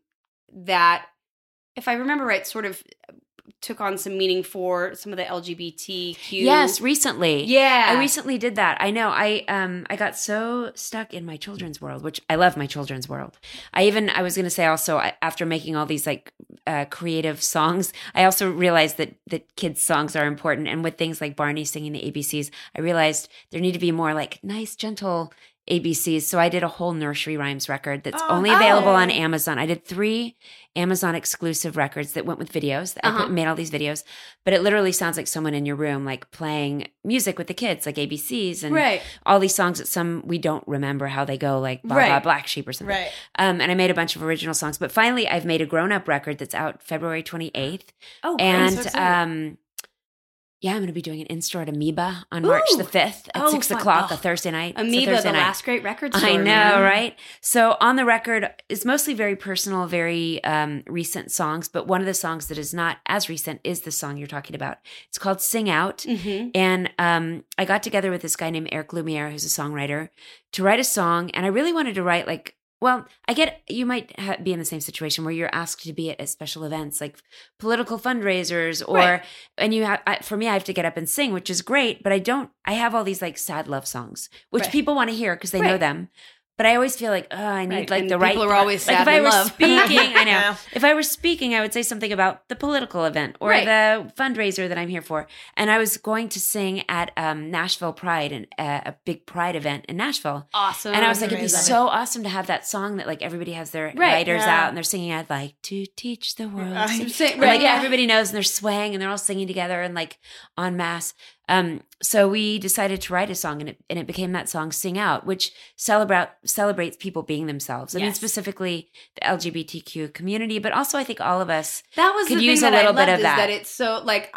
that, if I remember right, sort of took on some meaning for some of the LGBTQ. Yes, recently. Yeah. I recently did that. I know. I got so stuck in my children's world, which I love my children's world. I was going to say also, after making all these like creative songs, I also realized that kids' songs are important. And with things like Barney singing the ABCs, I realized there need to be more like nice, gentle ABCs. So I did a whole nursery rhymes record that's only available on Amazon. I did 3 Amazon exclusive records that went with videos. I made all these videos, but it literally sounds like someone in your room, like playing music with the kids, like ABCs and Right. all these songs that some we don't remember how they go, like Blah Right. Blah Black Sheep or something. Right. And I made a bunch of original songs, but finally I've made a grown-up record that's out February 28th. Oh, great. And so excited. yeah, I'm going to be doing an in-store at Amoeba on March the 5th at 6 fun. o'clock, a Thursday night. It's a Amoeba, Thursday the night. last great record store. I know, man. right? So on the record, it's mostly very personal, very recent songs. But one of the songs that is not as recent is the song you're talking about. It's called Sing Out. Mhm. And I got together with this guy named Eric Lumiere, who's a songwriter, to write a song. And I really wanted to write like, well, I get you might be in the same situation where you're asked to be at special events like political fundraisers or, Right. and you have, for me, I have to get up and sing, which is great, but I have all these like sad love songs, which Right. people want to hear because they know Right. them. But I always feel like, oh, I need Right. like And the right. people are always like sad if I in were love. speaking, I know. Yeah. If I were speaking, I would say something about the political event or Right. the fundraiser that I'm here for. And I was going to sing at Nashville Pride and a big Pride event in Nashville. Awesome. And I was like, it'd be amazing. so awesome to have that song that like everybody has their Right, writers yeah. out and they're singing. I'd like to teach the world. Say- Or, right, like yeah. everybody knows and they're swaying and they're all singing together and like en masse. So we decided to write a song and it became that song Sing Out, which celebrates people being themselves. I mean, Yes. specifically the LGBTQ community, but also I think all of us That was could the use thing a that little I bit loved of is that. that it's so like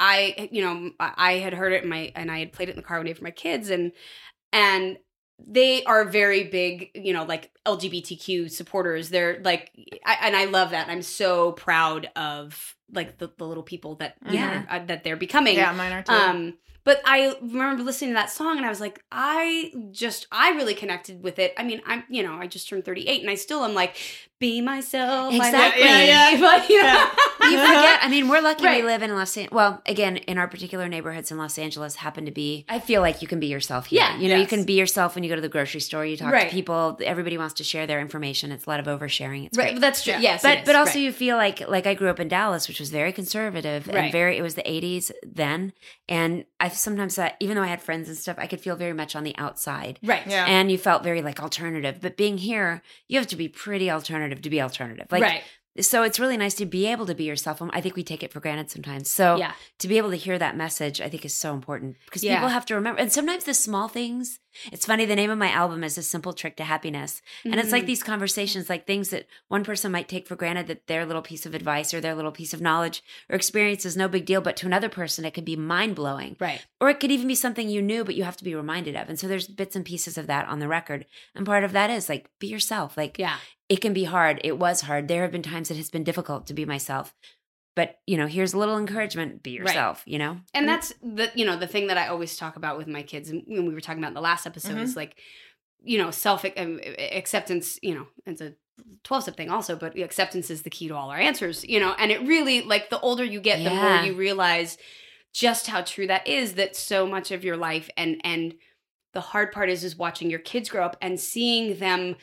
I had heard it and I had played it in the car one day for my kids and they are very big, like LGBTQ supporters. They're like, and I love that. I'm so proud of like the little people that that they're becoming. Yeah, mine are too. But I remember listening to that song and I was like, I really connected with it. I mean, I just turned 38 and I still am like, be myself. Exactly. I like me. Yeah. But, Yeah. You forget. I mean, we're lucky Right. we live in Los Angeles. Well, again, in our particular neighborhoods in Los Angeles happen to be, I feel like you can be yourself here. Yeah. You know, Yes. you can be yourself when you go to the grocery store. You talk Right. to people. Everybody wants to share their information. It's a lot of oversharing. It's Right. great. That's true. Yeah. Yes. it is. But also Right. you feel like I grew up in Dallas, which was very conservative and Right. it was the 80s then. And I sometimes thought, even though I had friends and stuff, I could feel very much on the outside. Right. Yeah. And you felt very like alternative. But being here, you have to be pretty alternative to be alternative. Like, right. so it's really nice to be able to be yourself. I think we take it for granted sometimes. So Yeah. to be able to hear that message, I think is so important because Yeah. people have to remember. And sometimes the small things, it's funny, the name of my album is A Simple Trick to Happiness. And it's like these conversations, like things that one person might take for granted, that their little piece of advice or their little piece of knowledge or experience is no big deal. But to another person, it could be mind blowing. Right. Or it could even be something you knew, but you have to be reminded of. And so there's bits and pieces of that on the record. And part of that is like, be yourself. Like, Yeah. it can be hard. It was hard. There have been times it has been difficult to be myself. But, you know, here's a little encouragement. Be yourself, you know? And that's the thing that I always talk about with my kids, and when we were talking about in the last episode, is like, self acceptance. It's a 12-step thing also, but acceptance is the key to all our answers. And it really, like, the older you get, the more you realize just how true that is. That so much of your life and the hard part is watching your kids grow up and seeing them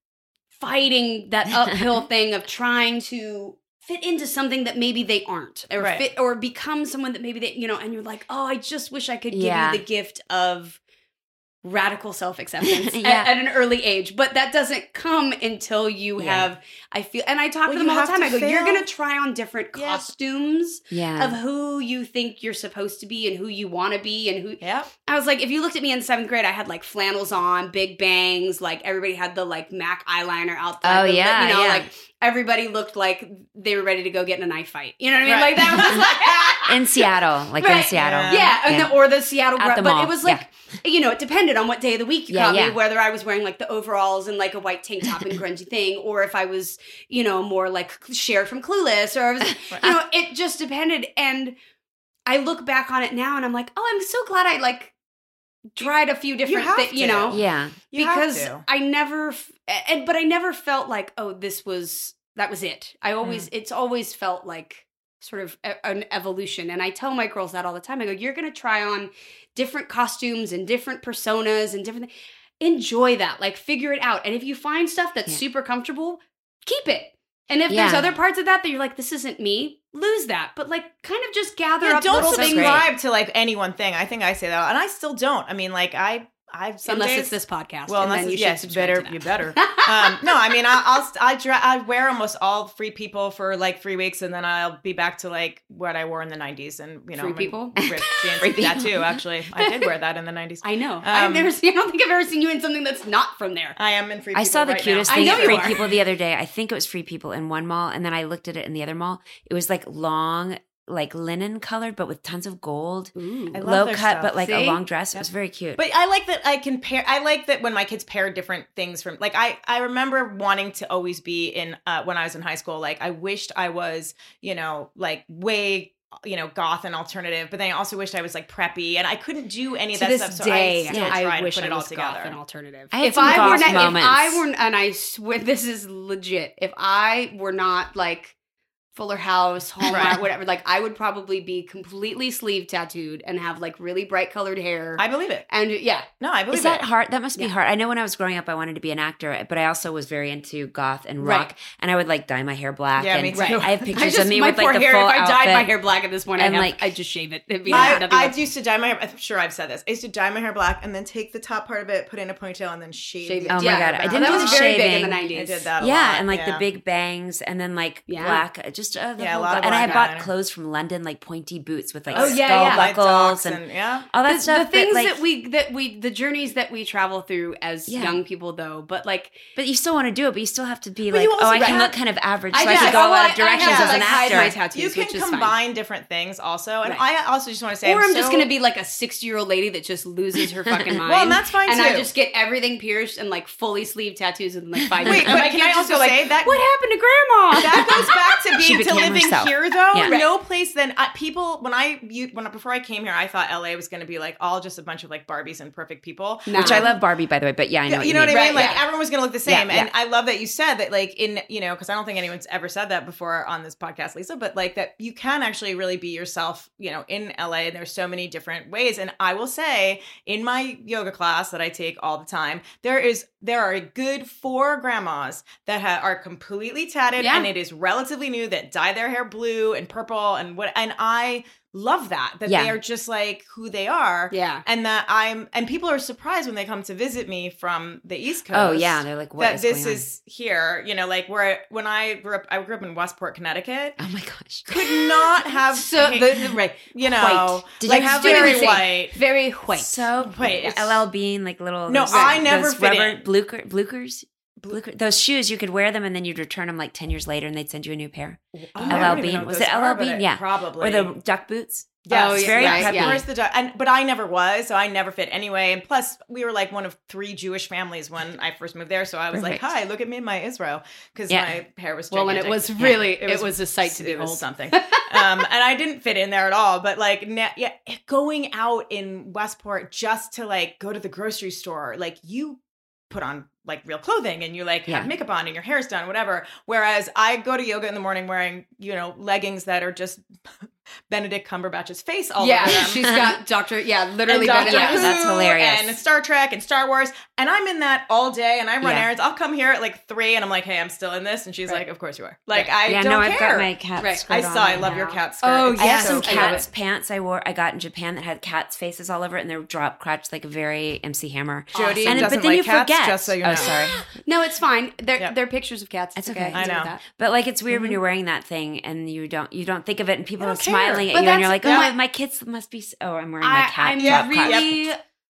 fighting that uphill thing of trying to fit into something that maybe they aren't, or Right. fit or become someone that maybe they, and you're like, oh, I just wish I could give Yeah. you the gift of radical self-acceptance Yeah. at an early age. But that doesn't come until you have, I feel, and I talk to Well, them you all the have time. to I go, you're fail. going to try on different costumes Yeah. of who you think you're supposed to be and who you want to be and who. Yeah. I was like, if you looked at me in 7th grade, I had like flannels on, big bangs, like everybody had the like MAC eyeliner out there. Oh, yeah, yeah. Like everybody looked like they were ready to go get in a knife fight. You know what I mean? Right. Like that was like in Seattle, like in Right. Seattle. yeah, and or the Seattle, At the but mall, it was like, it depended on what day of the week you Yeah, caught yeah. me, whether I was wearing like the overalls and like a white tank top and grungy thing, or if I was, more like Cher from Clueless, or I was, it just depended. And I look back on it now and I'm like, oh, I'm so glad I like tried a few different have things, to. Yeah. You have because to. I never, but I never felt like, oh, that was it. I always, it's always felt like sort of an evolution. And I tell my girls that all the time. I go, you're going to try on different costumes and different personas and different things. Enjoy that. Like, figure it out. And if you find stuff that's super comfortable, keep it. And if there's other parts of that you're like, this isn't me, lose that. But like, kind of just gather up don't little things. subscribe to like any one thing. I think I say that, and I still don't. I mean, like I've some Unless days, it's this podcast. Well, and unless then you it's, should yes, subscribe better to you that. better. No, I mean, I wear almost all Free People for like 3 weeks, and then I'll be back to like what I wore in the 90s, and Free People? ripped jeans. That too, actually, I did wear that in the 90s. I know. I don't think I've ever seen you in something that's not from there. I am in Free People. I saw the right cutest now. thing I at know you Free are. People the other day. I think it was Free People in one mall, and then I looked at it in the other mall. It was like long, like linen colored, but with tons of gold. Ooh. I love Low their cut, stuff. but like a See? long dress. It was very cute. But I like that I can pair. I like that when my kids pair different things from. Like I remember wanting to always be in when I was in high school. Like I wished I was, like way. Goth and alternative, but then I also wished I was like preppy, and I couldn't do any of To that this stuff. So day, I still try wish to put I it all was together. goth and alternative. I had If some I were goth not, moments. if I were, and I swear this is legit. If I were not like Fuller House, Hallmark, Right. whatever, like I would probably be completely sleeve tattooed and have like really bright colored hair. I believe it. And yeah, No, I believe Is that it. hard? That must be Yeah. hard. I know when I was growing up, I wanted to be an actor, but I also was very into goth and Right. rock, and I would like dye my hair black. Yeah, and me too. Right. I have pictures I of me my with poor like the hair. full If I dyed my outfit. hair black at this point, And, I'd just shave it. It'd be I nothing used to dye my hair. I'm sure I've said this. I used to dye my hair black and then take the top part of it, put it in a ponytail, and then shave Shave the it. Oh my Yeah, God, I back. didn't that do was the very big shaving. in the I 90s. did that a Yeah, lot. and like yeah. the big bangs, and then like Yeah. black, just the Yeah, a whole lot of and I black had bought eyeliner. clothes from London, like pointy boots with like Oh, skull yeah, yeah. Light buckles socks and yeah. all that the stuff. things but, like, that we the journeys that we travel through as Yeah. young people, though, but like but you still want to do it, but you still have to be But like, you also I can have- look kind of average, so I just- can go a lot of I directions have as to, an like, hide actor. my tattoos, You can which is fine. combine different things also. And Right. I also just want to say, Or I'm just so- going to be like a 60-year-old lady that just loses her fucking mind. Well, and that's fine, and I too. just get everything pierced and like fully sleeve tattoos in like 5 Wait, years. but And my can kids I just also go like, say that- what happened to grandma? That goes back to being She she became living herself. here, though, Yeah. no place. Then people, before I came here, I thought LA was going to be like all just a bunch of like Barbies and perfect people. Nah. Which I love Barbie, by the way, but yeah, I know what you mean. what I mean? Right, Like yeah. everyone was going to look the same. Yeah, And yeah. I love that you said that, like because I don't think anyone's ever said that before on this podcast, Lisa, but like that you can actually really be yourself, in LA, and there's so many different ways. And I will say in my yoga class that I take all the time, there are a good 4 grandmas that are completely tatted, Yeah. and it is relatively new, that dye their hair blue and purple and I love that Yeah. they are just like who they are. Yeah. And that and people are surprised when they come to visit me from the East Coast. Oh yeah, they're like, what that is this going on? is here, like when I grew up in Westport, Connecticut. Oh my gosh. Could not have Right. White. Did like you have very Very white. Very white. So Wait, it's- LL Bean, like little No, I never those fit rubber in. Blukers. Those shoes, you could wear them and then you'd return them like 10 years later and they'd send you a new pair. Oh, LL I don't even Bean. know what Was those it are, LL but Bean? Yeah. probably. Or the duck boots. Yes, Oh, It's yeah, very right, peppy. yeah. Where's the but I never was, so I never fit anyway. And plus, we were like one of 3 Jewish families when I first moved there, so I was Perfect. like, "Hi, look at me in my Israel," because Yeah. my hair was Well, and gigantic. it was really, Yeah. it was a sight to It was behold. something. And I didn't fit in there at all. But like, going out in Westport just to like go to the grocery store, like you put on like real clothing and you like have Yeah. makeup on and your hair's done, whatever. Whereas I go to yoga in the morning wearing, leggings that are just Benedict Cumberbatch's face all Yeah, over them. she's got literally and Benedict. Doctor Yeah, Who that's hilarious. and Star Trek and Star Wars, and I'm in that all day, and I run Yeah. errands. I'll come here at like 3, and I'm like, "Hey, I'm still in this," and she's Right. like, "Of course you are." Like Right. I Yeah, don't no, care. I've got my cat Right. skirt I on saw. I right love your now. cat skirt. Oh, It's I have Yes, some so I love cats it. pants I got in Japan that had cats' faces all over it and they were drop crotch like a very MC Hammer. Jody And- doesn't but then like you cats, forget. just so you know. Oh, sorry. No, it's fine. They're Yep. they're pictures of cats. It's It's okay. okay. I Deal with know. that. But like it's weird when you're wearing that thing and you don't think of it and people I are don't care. smiling at But you and you're that's- like, oh yeah. my kids must be. Oh, I'm wearing my cat I'm drop crotch. really.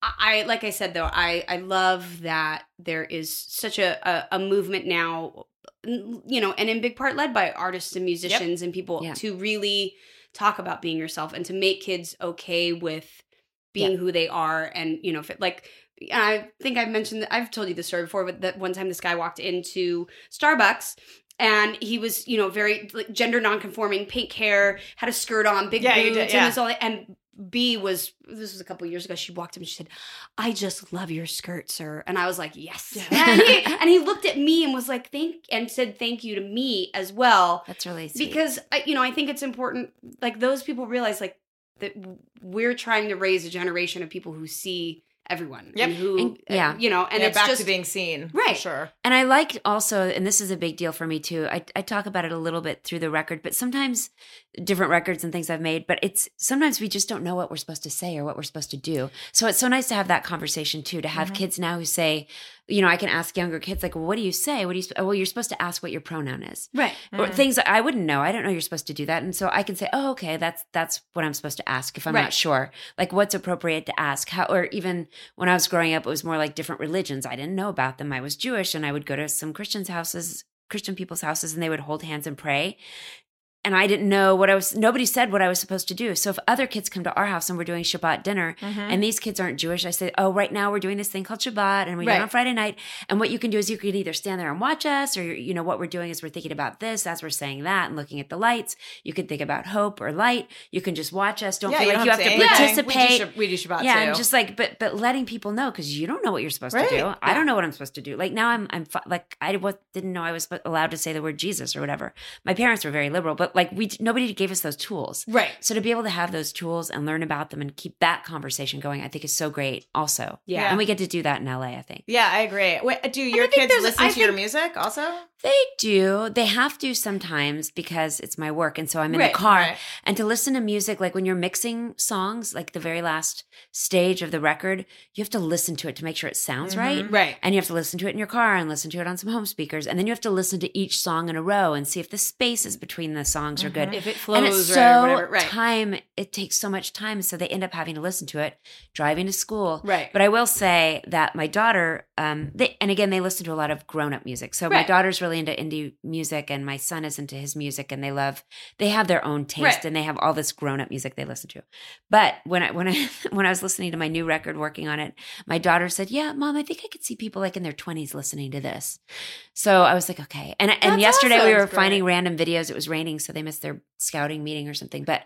I like I said though, I love that there is such a movement now, and in big part led by artists and musicians and people Yeah. to really talk about being yourself and to make kids okay with being who they are. And I think I've mentioned that, I've told you this story before, but that one time this guy walked into Starbucks. And he was, very like, gender nonconforming, pink hair, had a skirt on, big Yeah, he boots, did, yeah. and this all. And B was, this was a couple of years ago. She walked up and she said, "I just love your skirt, sir." And I was like, "Yes." Yeah. And he looked at me and was like, said thank you to me as well, That's really sweet. because I think it's important. Like those people realize like that we're trying to raise a generation of people who see everyone. Yep. And who, And- yeah. and And it's back just to being seen, Right. For sure. And I liked also, and this is a big deal for me too. I talk about it a little bit through the record, but sometimes different records and things I've made, but sometimes we just don't know what we're supposed to say or what we're supposed to do. So it's so nice to have that conversation too, to have kids now who say, I can ask younger kids like, well, what do you say? Well, you're supposed to ask what your pronoun is. right. Or things that I wouldn't know. I don't know you're supposed to do that. And so I can say, oh, okay, that's what I'm supposed to ask if I'm Right. not sure. Like what's appropriate to ask. Or even when I was growing up, it was more like different religions. I didn't know about them. I was Jewish and I would go to some Christian people's houses and they would hold hands and pray. And I didn't know nobody said what I was supposed to do. So if other kids come to our house and we're doing Shabbat dinner and these kids aren't Jewish, I say, oh, right now we're doing this thing called Shabbat and we do it Right. on Friday night. And what you can do is you can either stand there and watch us or, what we're doing is we're thinking about this as we're saying that and looking at the lights. You can think about hope or light. You can just watch us. Don't feel like you have to say anything. participate. We do Shabbat Yeah, too. and just like, but letting people know because you don't know what you're supposed Right. to do. I Yeah. don't know what I'm supposed to do. Like now didn't know I was allowed to say the word Jesus or whatever. My parents were very liberal, but like nobody gave us those tools. Right. So to be able to have those tools and learn about them and keep that conversation going, I think is so great. Also, Yeah. and we get to do that in LA. I think Yeah, I agree. Wait, do your I think kids listen I to your think- music also? they do. They have to sometimes because it's my work, and so I'm in Right, the car. right. And to listen to music, like when you're mixing songs, like the very last stage of the record, you have to listen to it to make sure it sounds right. Right. And you have to listen to it in your car and listen to it on some home speakers. And then you have to listen to each song in a row and see if the spaces between the songs are good. If it And it's flows so right or whatever. Right. it takes so much time. So they end up having to listen to it driving to school. Right. But I will say that my daughter, and again, they listen to a lot of grown up music. So my Right. daughter's really really into indie music, and my son is into his music, and they have their own taste, and they have all this grown up music they listen to. But when I was listening to my new record, working on it, my daughter said, "Yeah, Mom, I think I could see people like in their 20s listening to this." So I was like, okay. And yesterday awesome. we were That's finding great. random videos. It was raining, so they missed their scouting meeting or something. But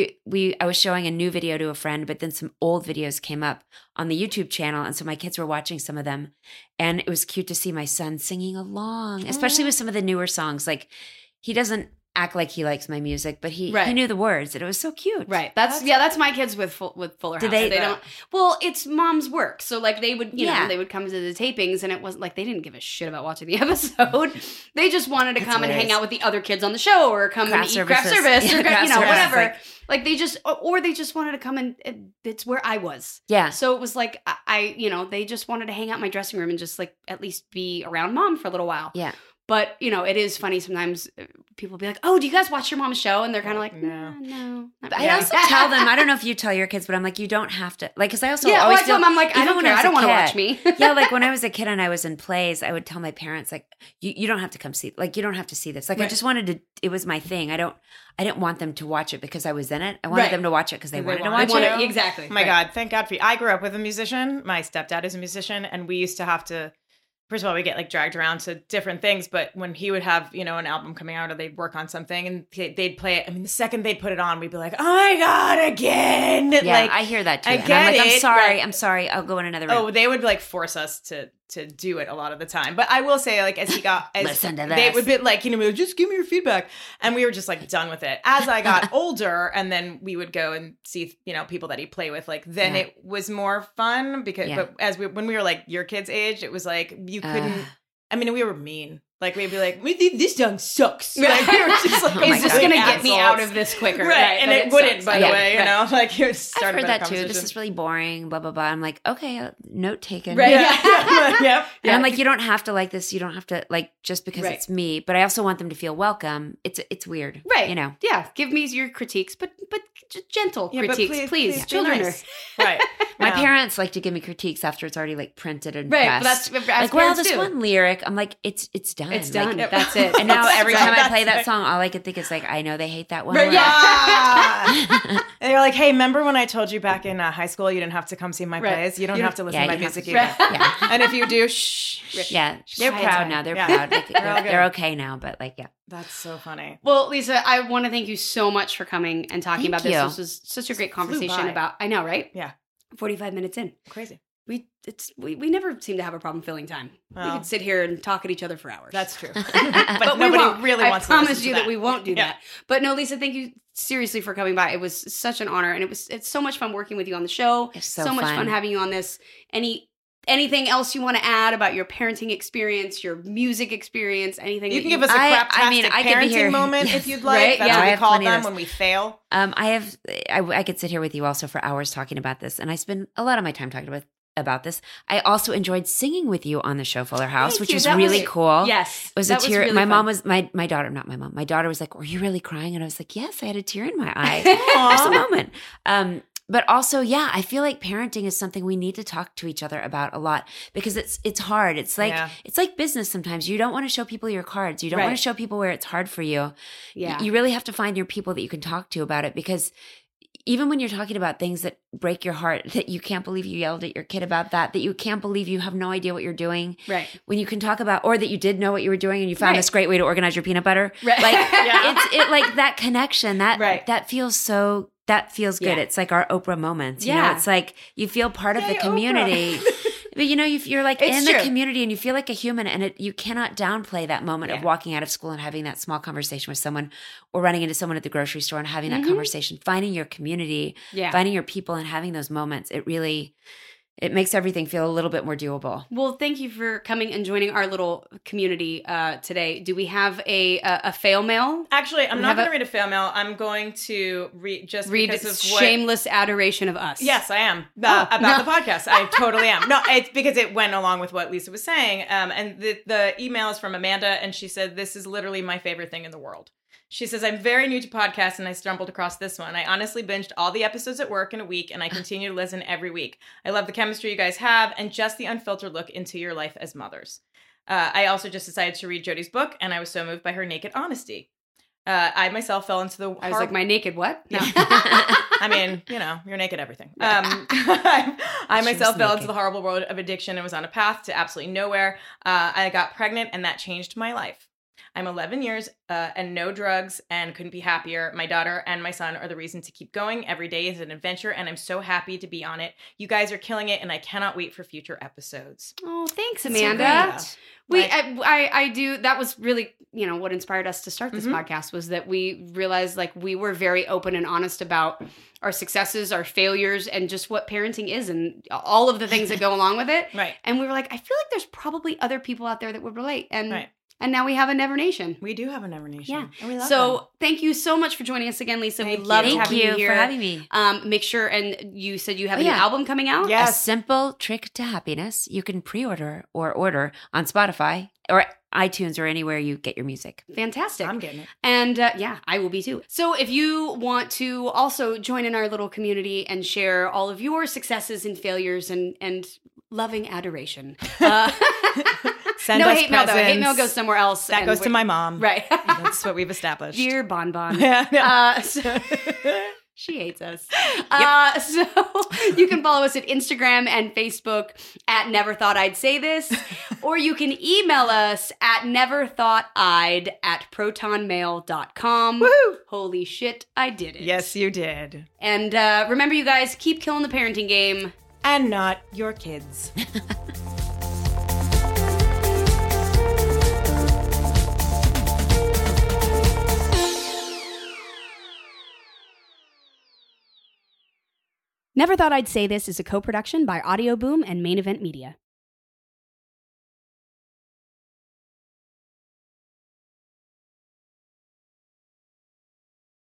I was showing a new video to a friend, but then some old videos came up on the YouTube channel, and so my kids were watching some of them, and it was cute to see my son singing along, especially with some of the newer songs. Like, he doesn't act like he likes my music, but he knew the words, and it was so cute. Right. That's my kids with Fuller House. They don't. Well, it's Mom's work, so like they would, you know, they would come to the tapings, and it wasn't like they didn't give a shit about watching the episode. They just wanted to come and hang out with the other kids on the show, or come and eat craft service, or you know, whatever. Like they just wanted to come and it's where I was. Yeah. So it was like I you know, they just wanted to hang out in my dressing room and just like at least be around Mom for a little while. Yeah. But, you know, it is funny sometimes people be like, "Oh, do you guys watch your mom's show?" And they're kind of like, No. no. I also tell them, I don't know if you tell your kids, but I'm like, you don't have to. Like, because I also I always tell them, I'm like, I don't care. I don't want to watch me. Yeah, like when I was a kid and I was in plays, I would tell my parents, like, you don't have to come see, like, you don't have to see this. Like, I just wanted to, it was my thing. I didn't want them to watch it because I was in it. I wanted them to watch it because they wanted to watch it. Exactly. Oh my God. Thank God for you. I grew up with a musician. My stepdad is a musician, and we used to have to, first of all, we get like dragged around to different things, but when he would have, you know, an album coming out or they'd work on something and they'd play it, I mean, the second they'd put it on, we'd be like, "Oh my God, again." Yeah, like, I hear that too. I And get I'm like, it. I'm sorry, I'll go in another room. Oh, they would like force us to do it a lot of the time. But I will say, like, as he got, Listen to they this. would be like, you know, just give me your feedback. And we were just like done with it. As I got older, and then we would go and see, you know, people that he play with, like, then it was more fun because, but when we were like your kids' age, it was like, you couldn't, I mean, we were mean. Like, we'd be like, "This song sucks." Like, we were just like, "Is this going to get me out of this quicker?" Right. And it wouldn't, by the way, you know? Like, you I've heard that too. This is really boring, blah, blah, blah. I'm like, okay, note taken. Right. Yeah. And I'm like, you don't have to like this. You don't have to, like, just because it's me. But I also want them to feel welcome. It's weird. Right. You know? Yeah. Give me your critiques, but gentle critiques, please. Children Children are. Right. My parents like to give me critiques after it's already like printed and right. pressed. But that's like, well, this one lyric, I'm like, it's done. It's done. Like, That's it. And now every time I play that right. song, all I can think is like, I know they hate that one. Right, word. Yeah. And you're like, "Hey, remember when I told you back in high school you didn't have to come see my plays? You don't have to listen to my music either." Yeah. And if you do, shh. Yeah. They're Quiet proud time. now. They're Yeah. proud. Like, all they're okay now, but like, yeah. That's so funny. Well, Lisa, I want to thank you so much for coming and talking about this. you. This was such a great conversation by. about, I know, right? Yeah. 45 minutes in. Crazy. We never seem to have a problem filling time. We Well. could sit here and talk at each other for hours. That's true. but nobody we won't. really wants to I promise listen to you that we won't do Yeah. that. But no, Lisa, thank you seriously for coming by. It was such an honor, and it's so much fun working with you on the show. It's so much fun. fun having you on this. Anything else you want to add about your parenting experience, your music experience, anything? You that can give us a craptastic I could be parenting here. moment if you'd like. Right? That's Yeah. what I we have call plenty of them those. when we fail. I could sit here with you also for hours talking about this, and I spend a lot of my time talking about this. I also enjoyed singing with you on the show Fuller House, Thank which you. was That really was- cool. Yes. It was that a tear. really my fun. mom was my daughter, not my mom. My daughter was like, "Were you really crying?" And I was like, "Yes, I had a tear in my eye." There's a moment. But also, yeah, I feel like parenting is something we need to talk to each other about a lot because it's hard. It's like business sometimes. You don't want to show people your cards. You don't want to show people where it's hard for you. Yeah. You really have to find your people that you can talk to about it because even when you're talking about things that break your heart, that you can't believe you yelled at your kid about that you can't believe you have no idea what you're doing. Right. When you can talk about, or that you did know what you were doing and you found Right. this great way to organize your peanut butter. Right. Like Yeah. it's like that connection, that feels good. Yeah. It's like our Oprah moments. You know, Yeah. it's like you feel part of Yay, the community. But you know, you're like It's in true. the community and you feel like a human, and you cannot downplay that moment of Yeah. walking out of school and having that small conversation with someone, or running into someone at the grocery store and having that Mhm. conversation, finding your community, Yeah. finding your people and having those moments. It makes everything feel a little bit more doable. Well, thank you for coming and joining our little community today. Do we have a fail mail? Actually, I'm We not have going to read a fail mail. I'm going to read Read because of what. shameless adoration of us. Yes, I am about no. the podcast. I totally am. No, it's because it went along with what Lisa was saying. And the email is from Amanda, and she said, "This is literally my favorite thing in the world." She says, "I'm very new to podcasts and I stumbled across this one. I honestly binged all the episodes at work in a week and I continue to listen every week. I love the chemistry you guys have and just the unfiltered look into your life as mothers. I also just decided to read Jodi's book, and I was so moved by her naked honesty. I myself fell into the... I was like, my naked what? No. I mean, you're naked everything. I myself fell into the horrible world of addiction and was on a path to absolutely nowhere. I got pregnant, and that changed my life. I'm 11 years and no drugs and couldn't be happier. My daughter and my son are the reason to keep going. Every day is an adventure, and I'm so happy to be on it. You guys are killing it, and I cannot wait for future episodes. Oh, thanks, Amanda. I do. That was really, what inspired us to start this podcast was that we realized like we were very open and honest about our successes, our failures, and just what parenting is and all of the things that go along with it. Right. And we were like, I feel like there's probably other people out there that would relate. And right. And now we have a Never Nation. We do have a Never Nation. Yeah. And we love them. Thank you so much for joining us again, Lisa. Thank we loved you. having you here. for having me. Make sure, and you said you have a new album coming out? Yes. A Simple Trick to Happiness. You can pre-order or order on Spotify or iTunes or anywhere you get your music. Fantastic. I'm getting it. And I will be too. So if you want to also join in our little community and share all of your successes and failures and loving adoration. Send us hate mail though. Hate presents. mail goes somewhere else. That goes to my mom. Right. That's what we've established. Dear Bon Bon. Yeah. She hates us. So you can follow us at Instagram and Facebook at Never Thought I'd Say This, or you can email us at neverthoughted@protonmail.com. Woohoo! Holy shit, I did it. Yes, you did. And remember, you guys, keep killing the parenting game. And not your kids. Never Thought I'd Say This is a co-production by Audio Boom and Main Event Media.